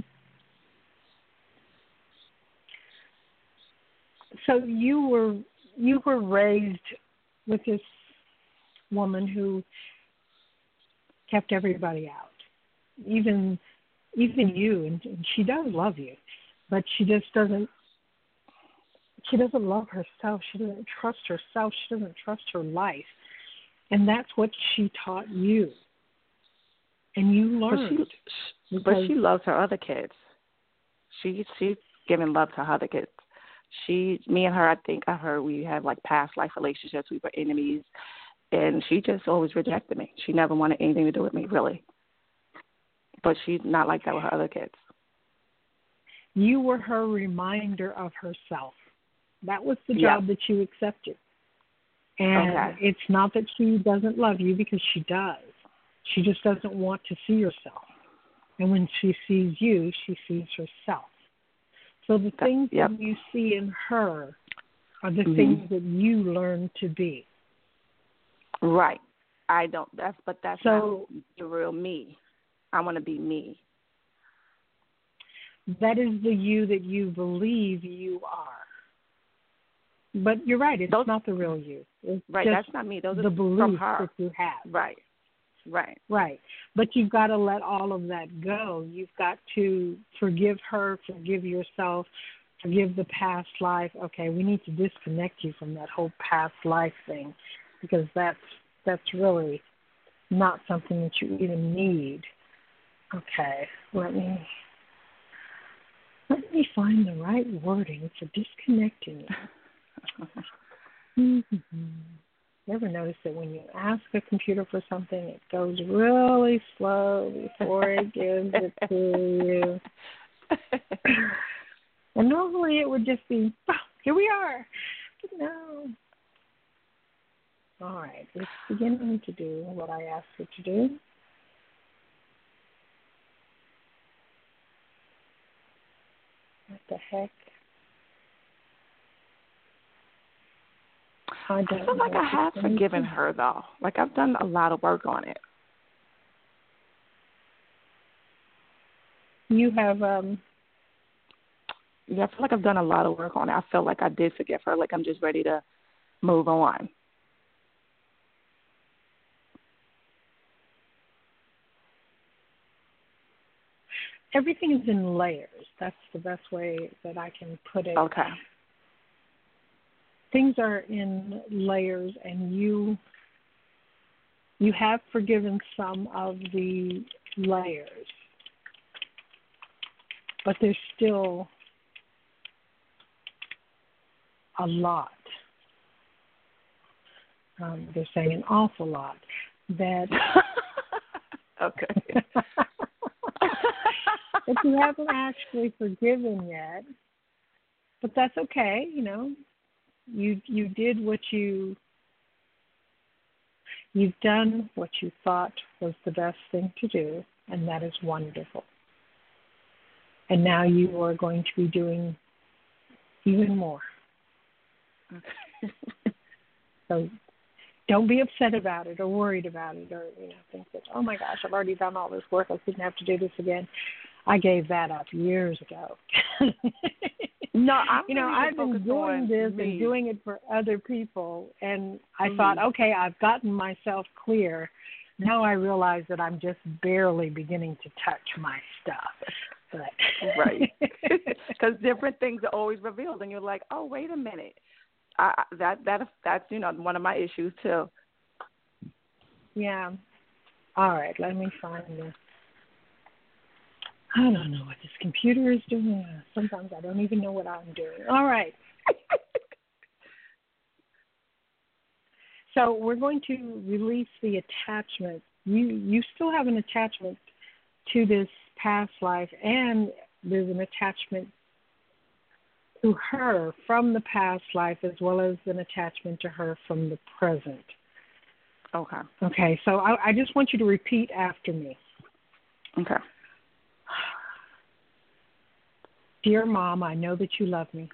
So you were you were raised with this woman who kept everybody out, even even you, and, and she does love you. But she just doesn't, she doesn't love herself. She doesn't trust herself. She doesn't trust her life. And that's what she taught you. And you learned. But she, but she loves her other kids. She, she's giving love to her other kids. She, me and her, I think I heard we had like past life relationships. We were enemies. And she just always rejected me. She never wanted anything to do with me, really. But she's not like that with her other kids. You were her reminder of herself. That was the job yep. that you accepted. And okay. It's not that she doesn't love you, because she does. She just doesn't want to see herself. And when she sees you, she sees herself. So the things yep. that you see in her are the mm-hmm. things that you learn to be. Right. I don't, that's, but that's so, not the real me. I want to be me. That is the you that you believe you are. But you're right, it's Those, not the real you. It's right, just that's not me. Those the are beliefs from her. that you have. Right. Right. Right. But you've got to let all of that go. You've got to forgive her, forgive yourself, forgive the past life. Okay, we need to disconnect you from that whole past life thing, because that's that's really not something that you even need. Okay, let me let me find the right wording for disconnecting you. Mm-hmm. You ever notice that when you ask a computer for something, it goes really slow before it gives it to you? And normally it would just be, oh, here we are. But no. All right, it's beginning to do what I asked it to do. What the heck? I, I feel like I have forgiven her, though. Like, I've done a lot of work on it. You have, um... Yeah, I feel like I've done a lot of work on it. I feel like I did forgive her. Like, I'm just ready to move on. Everything is in layers. That's the best way that I can put it. Okay. Things are in layers, and you you have forgiven some of the layers, but there's still a lot. Um, they're saying an awful lot that okay. that you haven't actually forgiven yet, but that's okay. You know, you you did what you you've done what you thought was the best thing to do, and that is wonderful. And now you are going to be doing even more. Okay. So don't be upset about it or worried about it, or you know, think that, oh my gosh, I've already done all this work, I shouldn't have to do this again. I gave that up years ago. No, I'm you know, really I've been doing this me. and doing it for other people, and I mm-hmm. thought, okay, I've gotten myself clear. Now I realize that I'm just barely beginning to touch my stuff. But right, because different things are always revealed, and you're like, oh, wait a minute, I, that that that's you know one of my issues too. Yeah. All right, let me find this. I don't know what this computer is doing. Sometimes I don't even know what I'm doing. All right. So we're going to release the attachment. You you still have an attachment to this past life, and there's an attachment to her from the past life, as well as an attachment to her from the present. Okay. Okay, so I, I just want you to repeat after me. Okay. Dear Mom, I know that you love me.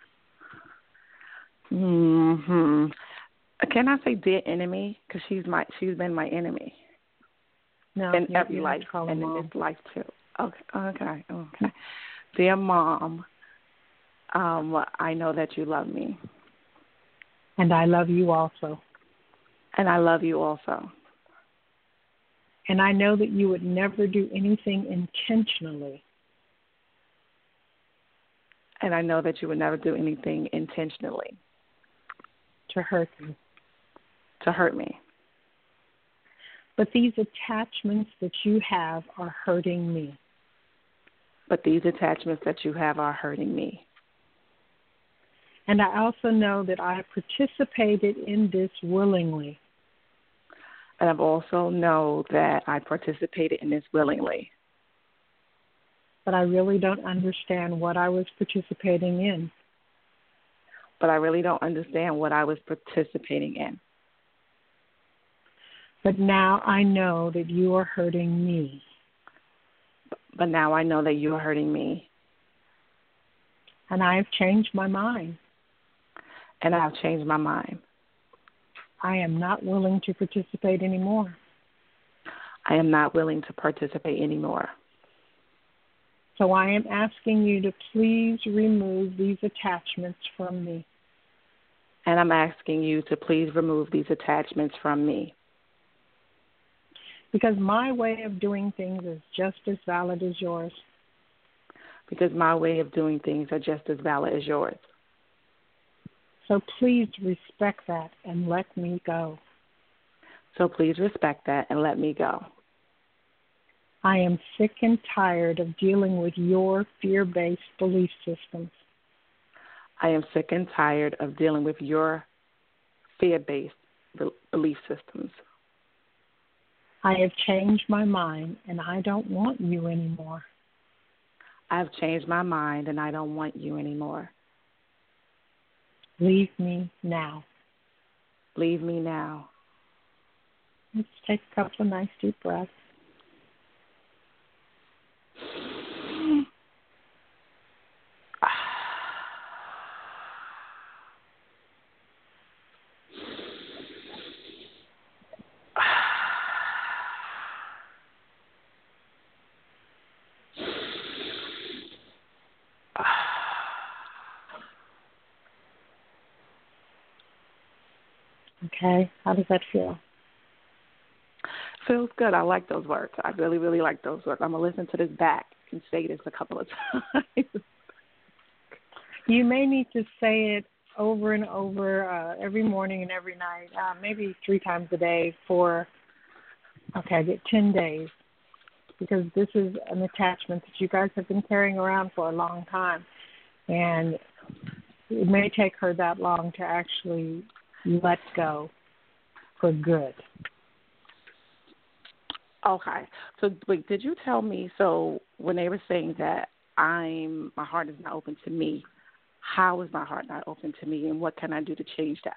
Hmm. Can I say dear enemy? Because she's my she's been my enemy. No, in you, every you life and and Mom. in this life too. Okay. Okay. Okay. Dear Mom, um, I know that you love me. And I love you also. And I love you also. And I know that you would never do anything intentionally. And I know that you would never do anything intentionally. To hurt me. To hurt me. But these attachments that you have are hurting me. But these attachments that you have are hurting me. And I also know that I participated in this willingly. And I also know that I participated in this willingly. But I really don't understand what I was participating in. But I really don't understand what I was participating in. But now I know that you are hurting me. But now I know that you are hurting me. And I have changed my mind. And I have changed my mind. I am not willing to participate anymore. I am not willing to participate anymore. So I am asking you to please remove these attachments from me. And I'm asking you to please remove these attachments from me. Because my way of doing things is just as valid as yours. Because my way of doing things are just as valid as yours. So please respect that and let me go. So please respect that and let me go. I am sick and tired of dealing with your fear-based belief systems. I am sick and tired of dealing with your fear-based belief systems. I have changed my mind, and I don't want you anymore. I've changed my mind, and I don't want you anymore. Leave me now. Leave me now. Let's take a couple of nice deep breaths. Okay, how does that feel? Feels good. I like those words. I really, really like those words. I'm going to listen to this back and say this a couple of times. You may need to say it over and over uh, every morning and every night, uh, maybe three times a day for, okay, I get ten days, because this is an attachment that you guys have been carrying around for a long time. And it may take her that long to actually let go for good. Okay. So, wait, did you tell me, so when they were saying that I'm, my heart is not open to me, how is my heart not open to me, and what can I do to change that?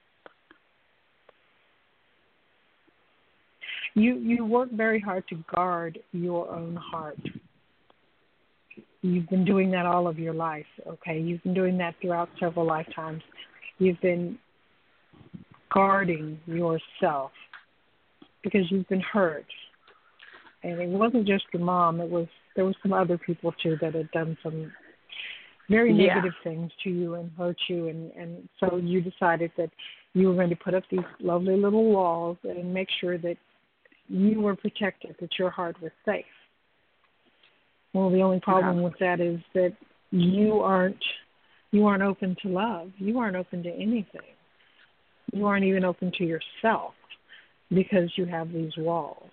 You you work very hard to guard your own heart. You've been doing that all of your life, okay? You've been doing that throughout several lifetimes. You've been guarding yourself because you've been hurt. And it wasn't just your mom. It was there was some other people, too, that had done some very yeah. negative things to you and hurt you. And, and so you decided that you were going to put up these lovely little walls and make sure that you were protected, that your heart was safe. Well, the only problem yeah. with that is that you aren't you aren't open to love. You aren't open to anything. You aren't even open to yourself because you have these walls.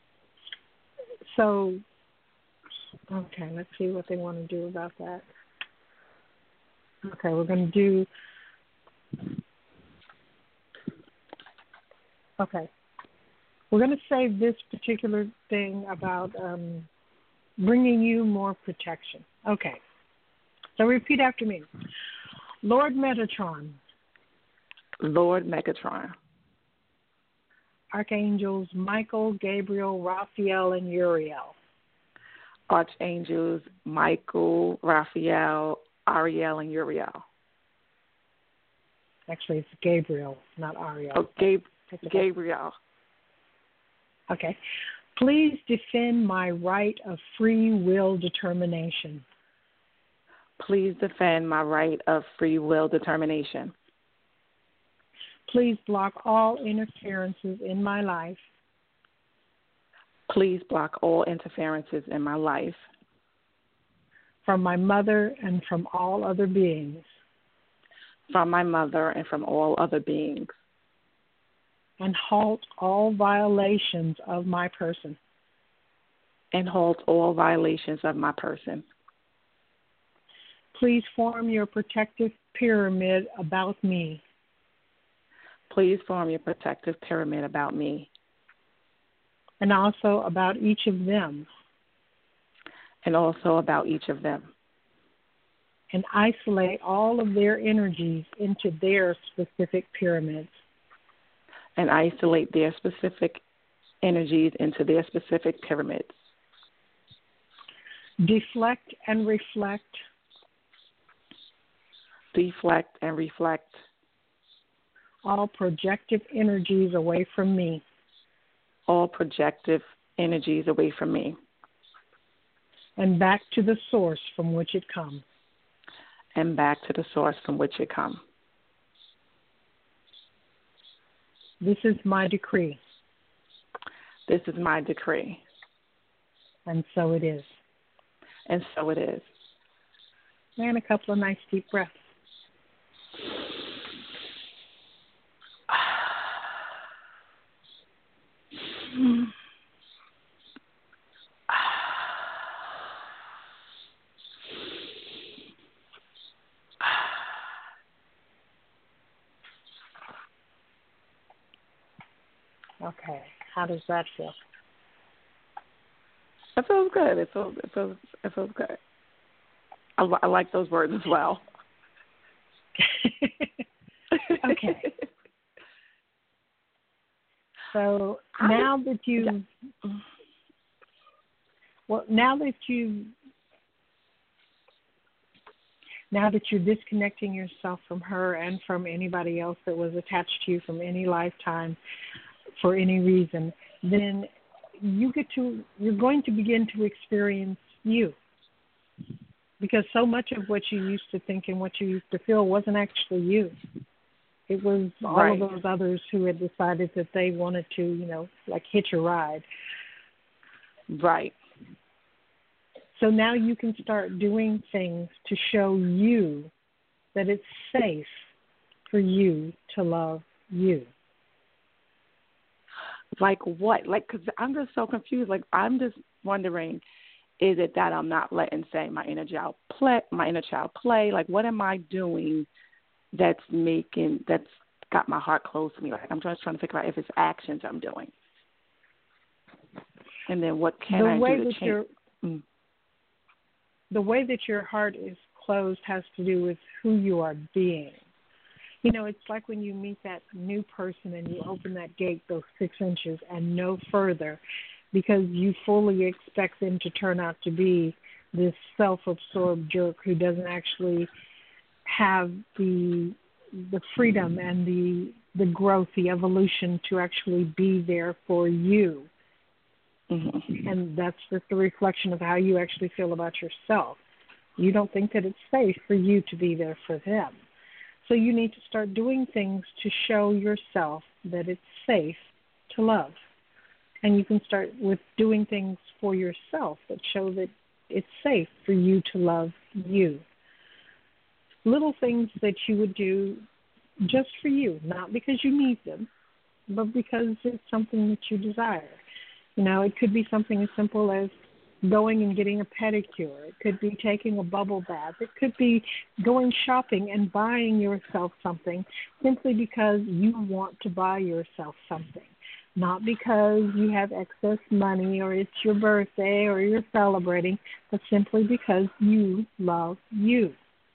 So, okay, let's see what they want to do about that. Okay, we're going to do, okay. We're going to say this particular thing about um, bringing you more protection. Okay. So repeat after me. Lord Metatron. Lord Megatron. Archangels Michael, Gabriel, Raphael, and Uriel. Archangels Michael, Raphael, Ariel, and Uriel. Actually, it's Gabriel, not Ariel. Oh, Gab- Gabriel. Okay. Please defend my right of free will determination. Please defend my right of free will determination. Please block all interferences in my life. Please block all interferences in my life. From my mother and from all other beings. From my mother and from all other beings. And halt all violations of my person. And halt all violations of my person. Please form your protective pyramid about me. Please form your protective pyramid about me. And also about each of them. And also about each of them. And isolate all of their energies into their specific pyramids. And isolate their specific energies into their specific pyramids. Deflect and reflect. Deflect and reflect. All projective energies away from me. All projective energies away from me. And back to the source from which it comes. And back to the source from which it comes. This is my decree. This is my decree. And so it is. And so it is. And a couple of nice deep breaths. Okay. How does that feel? It feels good. It feels, it feels, it feels good. I, li- I like those words as well. Okay. So now that you, yeah. well, now that you, now that you're disconnecting yourself from her and from anybody else that was attached to you from any lifetime for any reason, then you get to, you're going to begin to experience you. Because so much of what you used to think and what you used to feel wasn't actually you. It was all right. of those others who had decided that they wanted to, you know, like hitch a ride. Right. So now you can start doing things to show you that it's safe for you to love you. Like what? Like, because I'm just so confused. Like, I'm just wondering, is it that I'm not letting, say, my inner child play, my inner child play? Like, what am I doing that's making, that's got my heart close to me? Like, I'm just trying to figure out if it's actions I'm doing. And then what can the I way do to that change? Your, mm. The way that your heart is closed has to do with who you are being. You know, it's like when you meet that new person and you open that gate those six inches and no further, because you fully expect them to turn out to be this self-absorbed jerk who doesn't actually have the the freedom and the the growth, the evolution to actually be there for you. Mm-hmm. And that's just a reflection of how you actually feel about yourself. You don't think that it's safe for you to be there for them. So you need to start doing things to show yourself that it's safe to love. And you can start with doing things for yourself that show that it's safe for you to love you. Little things that you would do just for you, not because you need them, but because it's something that you desire. You know, it could be something as simple as going and getting a pedicure. It could be taking a bubble bath. It could be going shopping and buying yourself something simply because you want to buy yourself something. Not because you have excess money or it's your birthday or you're celebrating, but simply because you love you.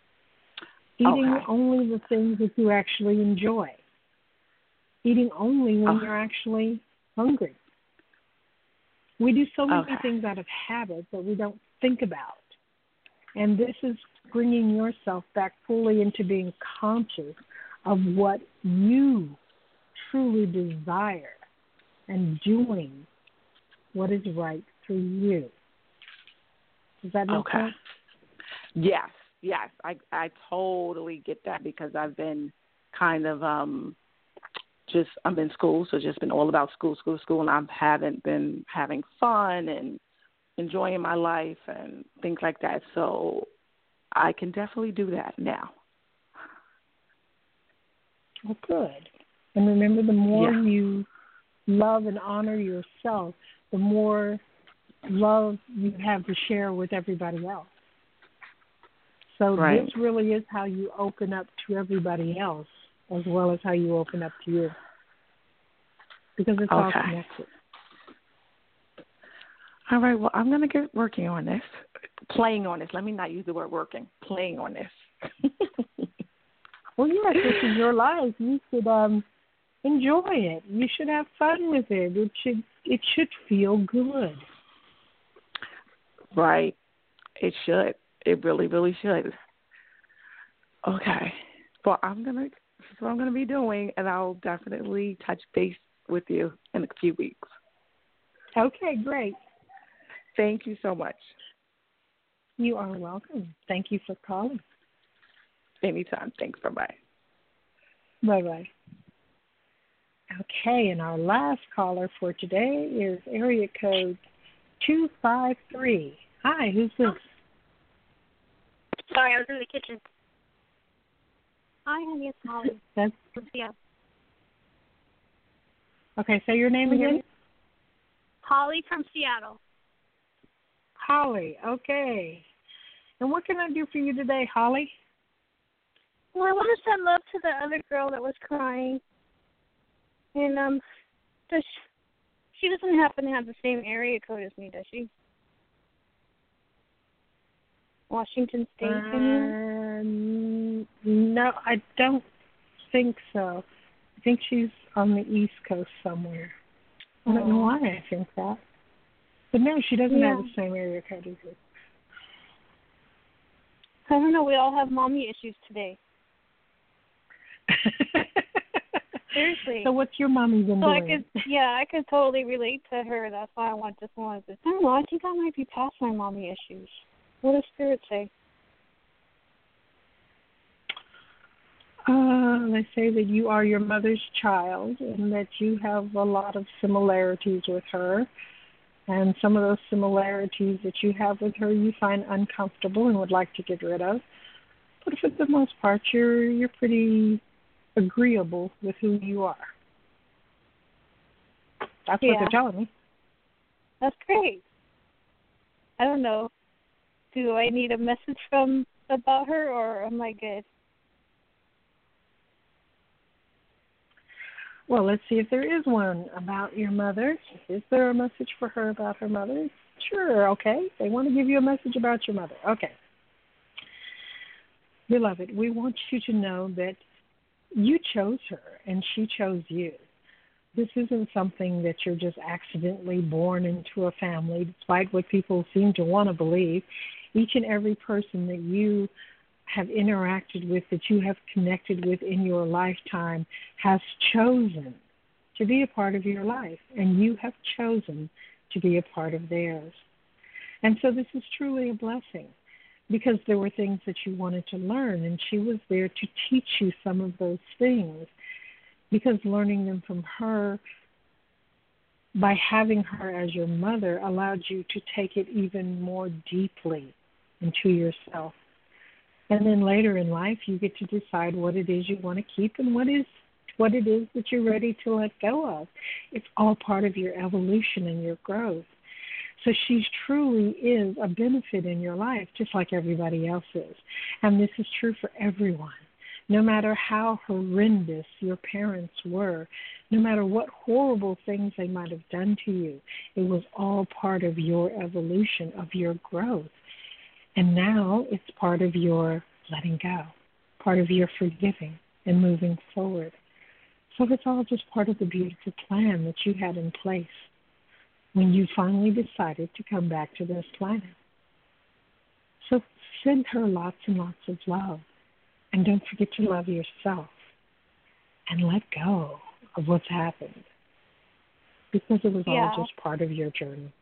Eating okay. only the things that you actually enjoy. Eating only when okay. you're actually hungry. We do so many okay. things out of habit that we don't think about. And this is bringing yourself back fully into being conscious of what you truly desire and doing what is right for you. Does that make okay. sense? Yes, yes. I I totally get that because I've been kind of um just I'm in school, so just been all about school, school, school, and I haven't been having fun and enjoying my life and things like that. So I can definitely do that now. Well, good. And remember, the more yeah. you love and honor yourself, the more love you have to share with everybody else. So right. this really is how you open up to everybody else as well as how you open up to you. Because it's okay. all connected. All right, well, I'm going to get working on this, playing on this. Let me not use the word working, playing on this. Well, yes, this is your life. You should um, enjoy it. You should have fun with it. It should it should feel good. Right. It should. It really, really should. Okay. Well, I'm gonna. This is what I'm gonna be doing, and I'll definitely touch base with you in a few weeks. Okay, great. Thank you so much. You are welcome. Thank you for calling. Anytime. Thanks. Bye bye. Bye bye. Okay, and our last caller for today is area code two five three. Hi, who's this? Sorry, I was in the kitchen. Hi, honey, it's Molly. That's, Yeah. okay, say your name again. Holly from Seattle. Holly, okay. And what can I do for you today, Holly? Well, I want to send love to the other girl that was crying. And, um, does she, she doesn't happen to have the same area code as me, does she? Washington State, Um, no, I don't think so. I think she's on the East Coast somewhere. I don't know why I think that. But no, she doesn't yeah. have the same area code as you. I don't know. We all have mommy issues today. Seriously. So what's your mommy been so doing? I could, yeah, I could totally relate to her. That's why I want just wanted to. I don't know. I think I might be past my mommy issues. What does Spirit say? Uh, they say that you are your mother's child and that you have a lot of similarities with her. And some of those similarities that you have with her you find uncomfortable and would like to get rid of. But for the most part, you're you're pretty agreeable with who you are. That's yeah. what they're telling me. That's great. I don't know. Do I need a message from about her, or am I good? Well, let's see if there is one about your mother. Is there a message for her about her mother? Sure, okay. They want to give you a message about your mother. Okay. Beloved, we want you to know that you chose her and she chose you. This isn't something that you're just accidentally born into a family, despite what people seem to want to believe. Each and every person that you have interacted with, that you have connected with in your lifetime, has chosen to be a part of your life, and you have chosen to be a part of theirs. And so this is truly a blessing, because there were things that you wanted to learn, and she was there to teach you some of those things, because learning them from her, by having her as your mother, allowed you to take it even more deeply into yourself. And then later in life, you get to decide what it is you want to keep and what is what it is that you're ready to let go of. It's all part of your evolution and your growth. So she truly is a benefit in your life, just like everybody else is. And this is true for everyone. No matter how horrendous your parents were, no matter what horrible things they might have done to you, it was all part of your evolution, of your growth. And now it's part of your letting go, part of your forgiving and moving forward. So it's all just part of the beautiful plan that you had in place when you finally decided to come back to this planet. So send her lots and lots of love. And don't forget to love yourself and let go of what's happened, because it was yeah. all just part of your journey.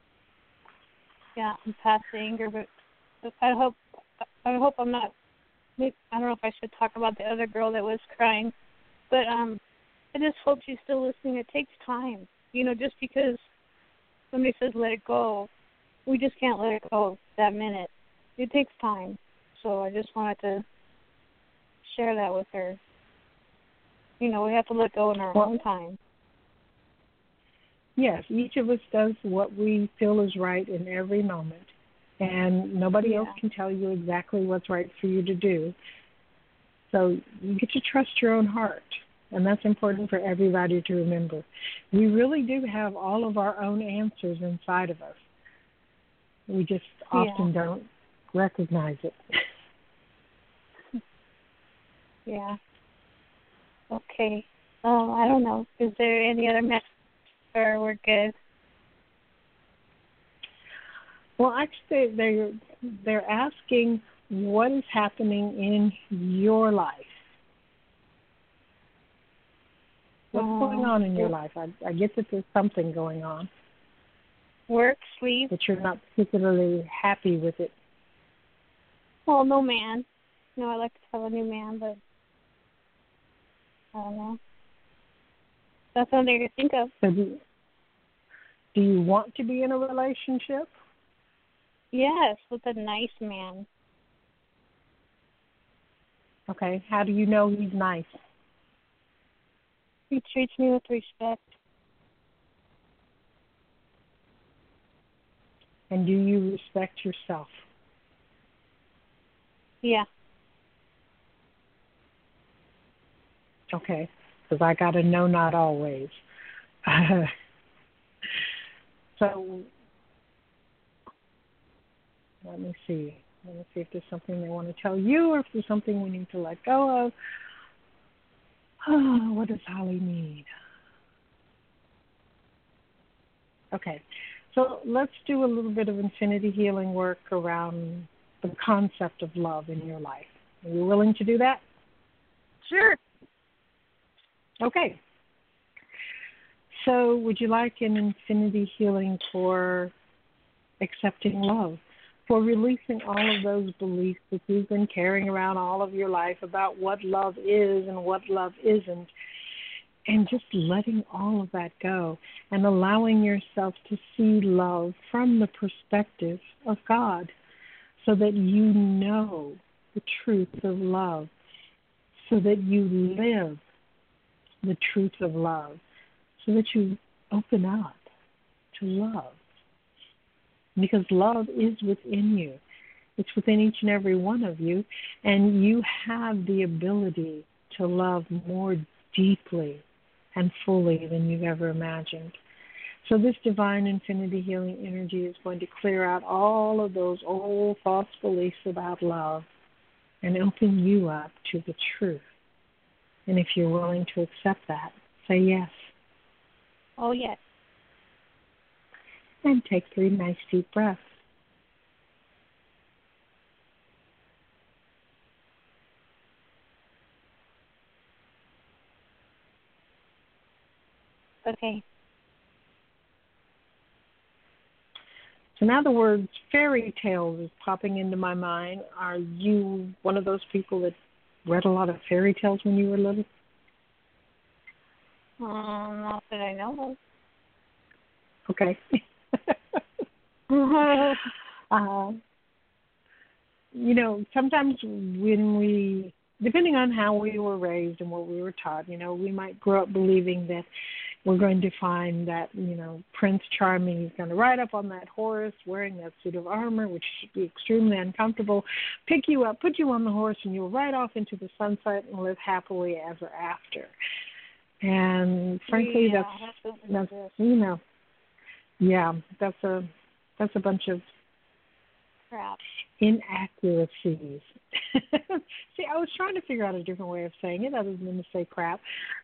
Yeah, I'm past the anger, but I hope I hope I'm not. I don't know if I should talk about the other girl that was crying, but um, I just hope she's still listening. It takes time, you know. Just because somebody says let it go, we just can't let it go that minute. It takes time. So I just wanted to share that with her. You know, we have to let go in our well, own time. Yes, each of us does what we feel is right in every moment. And nobody yeah. else can tell you exactly what's right for you to do. So you get to trust your own heart. And that's important for everybody to remember. We really do have all of our own answers inside of us. We just often yeah. don't recognize it. Yeah. Okay. Oh, I don't know. Is there any other message, or we're good? Well, actually, they're, they're asking what is happening in your life. What's um, going on in your life? I, I get that there's something going on. Work, sleep. But you're not particularly happy with it. Well, no man. No, I like to have a new man, but I don't know. That's something to think of. So do, do you want to be in a relationship? Yes, with a nice man. Okay. How do you know he's nice? He treats me with respect. And do you respect yourself? Yeah. Okay. Because I got to know not always. So let me see. Let me see if there's something they want to tell you or if there's something we need to let go of. Oh, what does Holly need? Okay. So let's do a little bit of infinity healing work around the concept of love in your life. Are you willing to do that? Sure. Okay. So would you like an infinity healing for accepting love, for releasing all of those beliefs that you've been carrying around all of your life about what love is and what love isn't, and just letting all of that go and allowing yourself to see love from the perspective of God so that you know the truth of love, so that you live the truth of love, so that you open up to love. Because love is within you. It's within each and every one of you, and you have the ability to love more deeply and fully than you've ever imagined. So this divine infinity healing energy is going to clear out all of those old false beliefs about love and open you up to the truth. And if you're willing to accept that, say yes. Oh, yes. And take three nice deep breaths. Okay. So now the word fairy tales is popping into my mind. Are you one of those people that read a lot of fairy tales when you were little? Um, not that I know of. Okay. uh, you know, sometimes when we, depending on how we were raised and what we were taught, you know, we might grow up believing that we're going to find that, you know, Prince Charming is going to ride up on that horse wearing that suit of armor, which should be extremely uncomfortable, pick you up, put you on the horse, and you'll ride off into the sunset and live happily ever after. And frankly, yeah, that's, that's, that's you know, yeah, that's a that's a bunch of crap. Inaccuracies. See, I was trying to figure out a different way of saying it other than to say crap.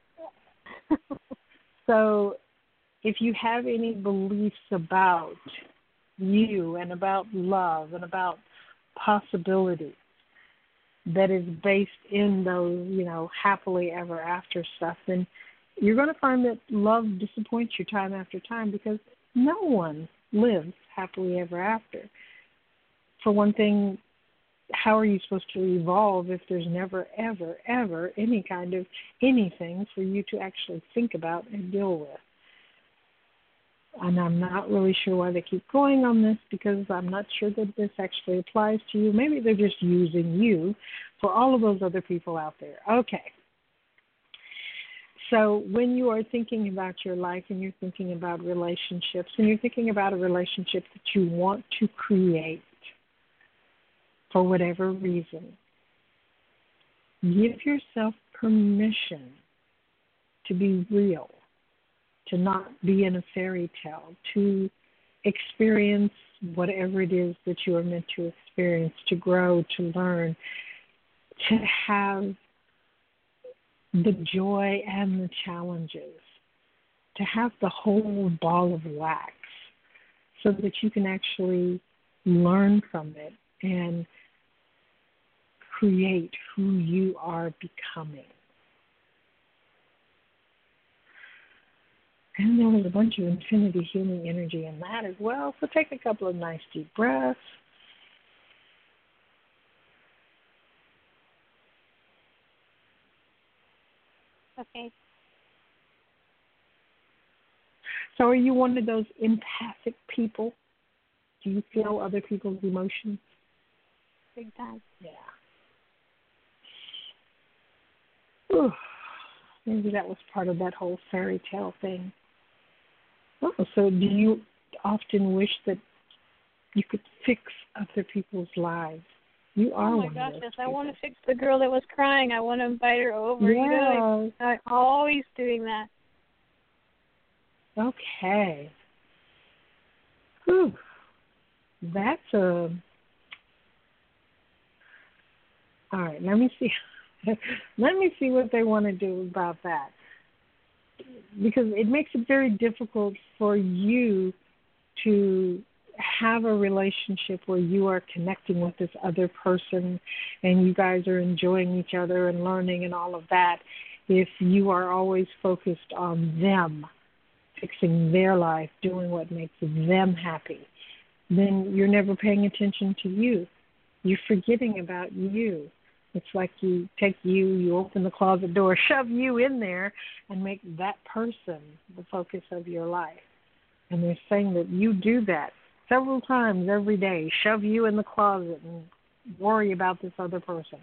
So if you have any beliefs about you and about love and about possibility that is based in those, you know, happily ever after stuff, then you're going to find that love disappoints you time after time because no one lives happily ever after. For one thing, how are you supposed to evolve if there's never, ever, ever any kind of anything for you to actually think about and deal with? And I'm not really sure why they keep going on this because I'm not sure that this actually applies to you. Maybe they're just using you for all of those other people out there. Okay. So when you are thinking about your life and you're thinking about relationships and you're thinking about a relationship that you want to create for whatever reason, give yourself permission to be real, to not be in a fairy tale, to experience whatever it is that you are meant to experience, to grow, to learn, to have the joy and the challenges, to have the whole ball of wax so that you can actually learn from it and create who you are becoming. And there was a bunch of infinity healing energy in that as well. So take a couple of nice deep breaths. Okay. So are you one of those empathic people? Do you feel other people's emotions? Big time. Yeah. Ooh, maybe that was part of that whole fairy tale thing. Oh, so do you often wish that you could fix other people's lives? You are Oh my one gosh, of those yes, people. I want to fix the girl that was crying. I want to invite her over. Yeah. You know, I, I'm always doing that. Okay. Whew. That's a... All right, let me see. Let me see what they want to do about that. Because it makes it very difficult for you to have a relationship where you are connecting with this other person and you guys are enjoying each other and learning and all of that if you are always focused on them, fixing their life, doing what makes them happy. Then you're never paying attention to you. You're forgetting about you. It's like you take you, you open the closet door, shove you in there, and make that person the focus of your life. And they're saying that you do that several times every day, shove you in the closet and worry about this other person.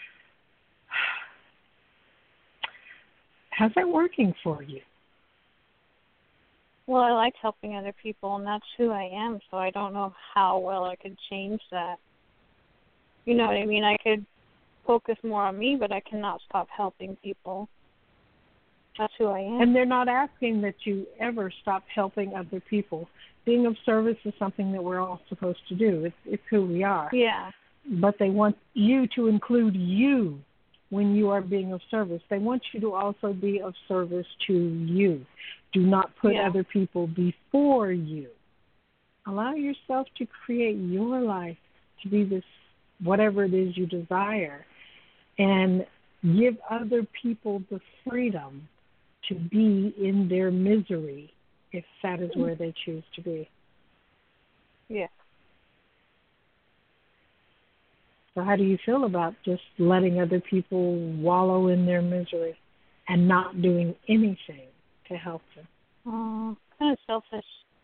How's that working for you? Well, I like helping other people, and that's who I am, so I don't know how well I could change that. You know what I mean? I could focus more on me, but I cannot stop helping people. That's who I am. And they're not asking that you ever stop helping other people. Being of service is something that we're all supposed to do. It's, it's who we are. Yeah. But they want you to include you when you are being of service. They want you to also be of service to you. Do not put Yeah. other people before you. Allow yourself to create your life to be this, whatever it is you desire, and give other people the freedom to be in their misery if that is where they choose to be. Yeah. So how do you feel about just letting other people wallow in their misery and not doing anything to help them? Uh, kind of selfish.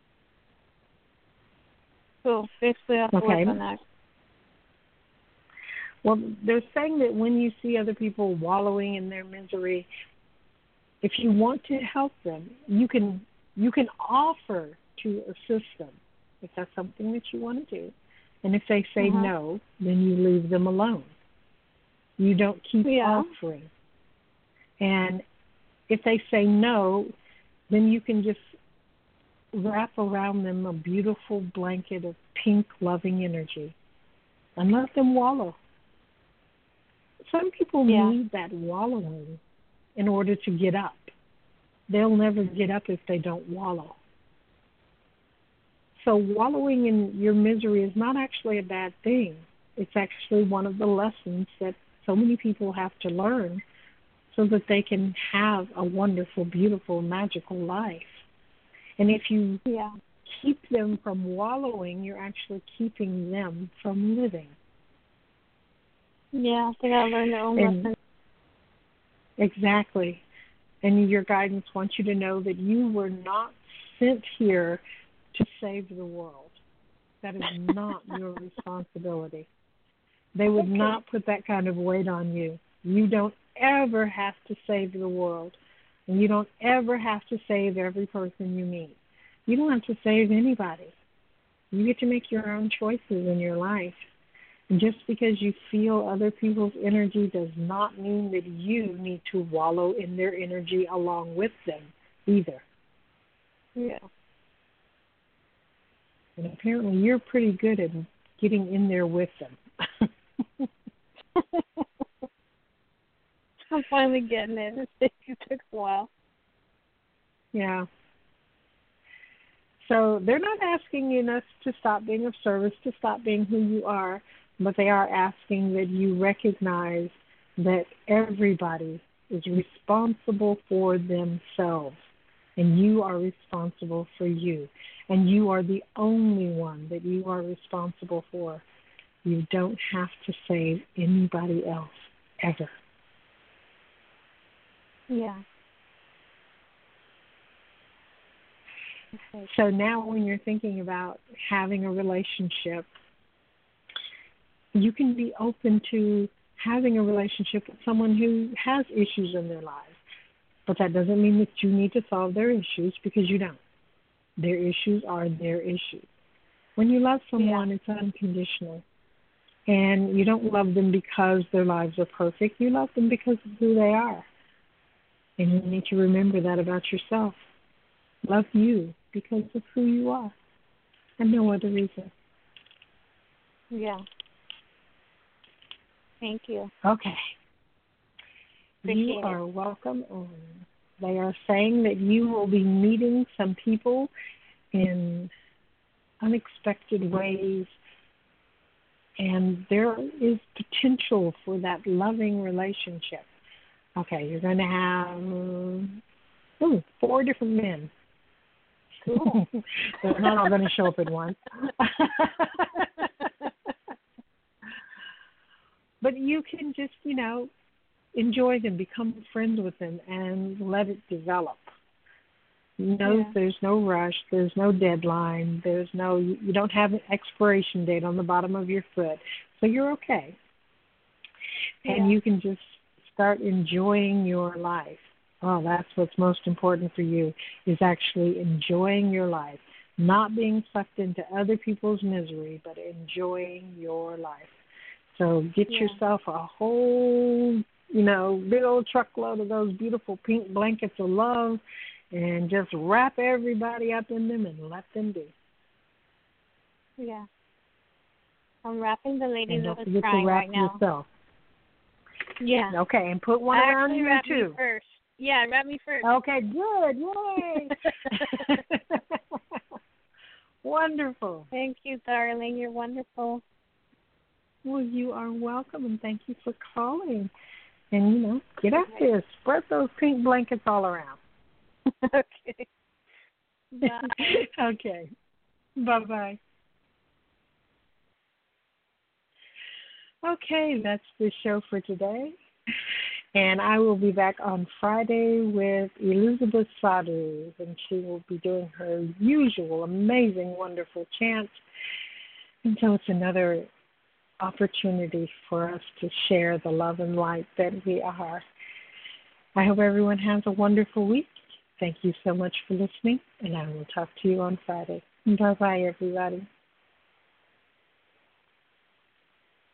So basically I have to Okay. work on that. Well, they're saying that when you see other people wallowing in their misery, if you want to help them, you can you can offer to assist them if that's something that you want to do. And if they say Uh-huh. no, then you leave them alone. You don't keep Yeah. offering. And if they say no, then you can just wrap around them a beautiful blanket of pink loving energy and let them wallow. Some people Yeah. need that wallowing in order to get up. They'll never get up if they don't wallow. So wallowing in your misery is not actually a bad thing. It's actually one of the lessons that so many people have to learn so that they can have a wonderful, beautiful, magical life. And if you Yeah. keep them from wallowing, you're actually keeping them from living. Yeah, they gotta learn their own And- lesson. Exactly. And your guidance wants you to know that you were not sent here to save the world. That is not your responsibility. They would Okay. not put that kind of weight on you. You don't ever have to save the world. And you don't ever have to save every person you meet. You don't have to save anybody. You get to make your own choices in your life. And just because you feel other people's energy does not mean that you need to wallow in their energy along with them either. Yeah. And apparently you're pretty good at getting in there with them. I'm finally getting it. It took a while. Yeah. So they're not asking you us to stop being of service, to stop being who you are, but they are asking that you recognize that everybody is responsible for themselves, and you are responsible for you, and you are the only one that you are responsible for. You don't have to save anybody else, ever. Yeah. Okay. So now when you're thinking about having a relationship, you can be open to having a relationship with someone who has issues in their lives. But that doesn't mean that you need to solve their issues, because you don't. Their issues are their issues. When you love someone, yeah. it's unconditional. And you don't love them because their lives are perfect. You love them because of who they are. And you need to remember that about yourself. Love you because of who you are, and no other reason. Yeah. Thank you. Okay. Appreciate you are it. welcome. Um, they are saying that you will be meeting some people in unexpected ways, and there is potential for that loving relationship. Okay, you're going to have ooh, four different men. Cool. They're not all going to show up at once. But you can just, you know, enjoy them, become friends with them, and let it develop. No, yeah. There's no rush. There's no deadline. There's no, you don't have an expiration date on the bottom of your foot. So you're okay. Yeah. And you can just start enjoying your life. Oh, that's what's most important for you, is actually enjoying your life. Not being sucked into other people's misery, but enjoying your life. So get yeah. yourself a whole, you know, big old truckload of those beautiful pink blankets of love, and just wrap everybody up in them and let them be. Yeah. I'm wrapping the lady and that don't was forget crying to wrap right now. yourself. Yeah. Okay, and put one I around actually you wrap too. Me first. Yeah, wrap me first. Okay, good. Yay. Wonderful. Thank you, darling. You're wonderful. Well, you are welcome, and thank you for calling. And, you know, get out there. Spread those pink blankets all around. Okay. Bye. Okay. Bye-bye. Okay, that's the show for today. And I will be back on Friday with Elizabeth Sadhu, and she will be doing her usual amazing, wonderful chant. And so it's another opportunity for us to share the love and light that we are. I hope everyone has a wonderful week. Thank you so much for listening, and I will talk to you on Friday. Bye-bye, everybody.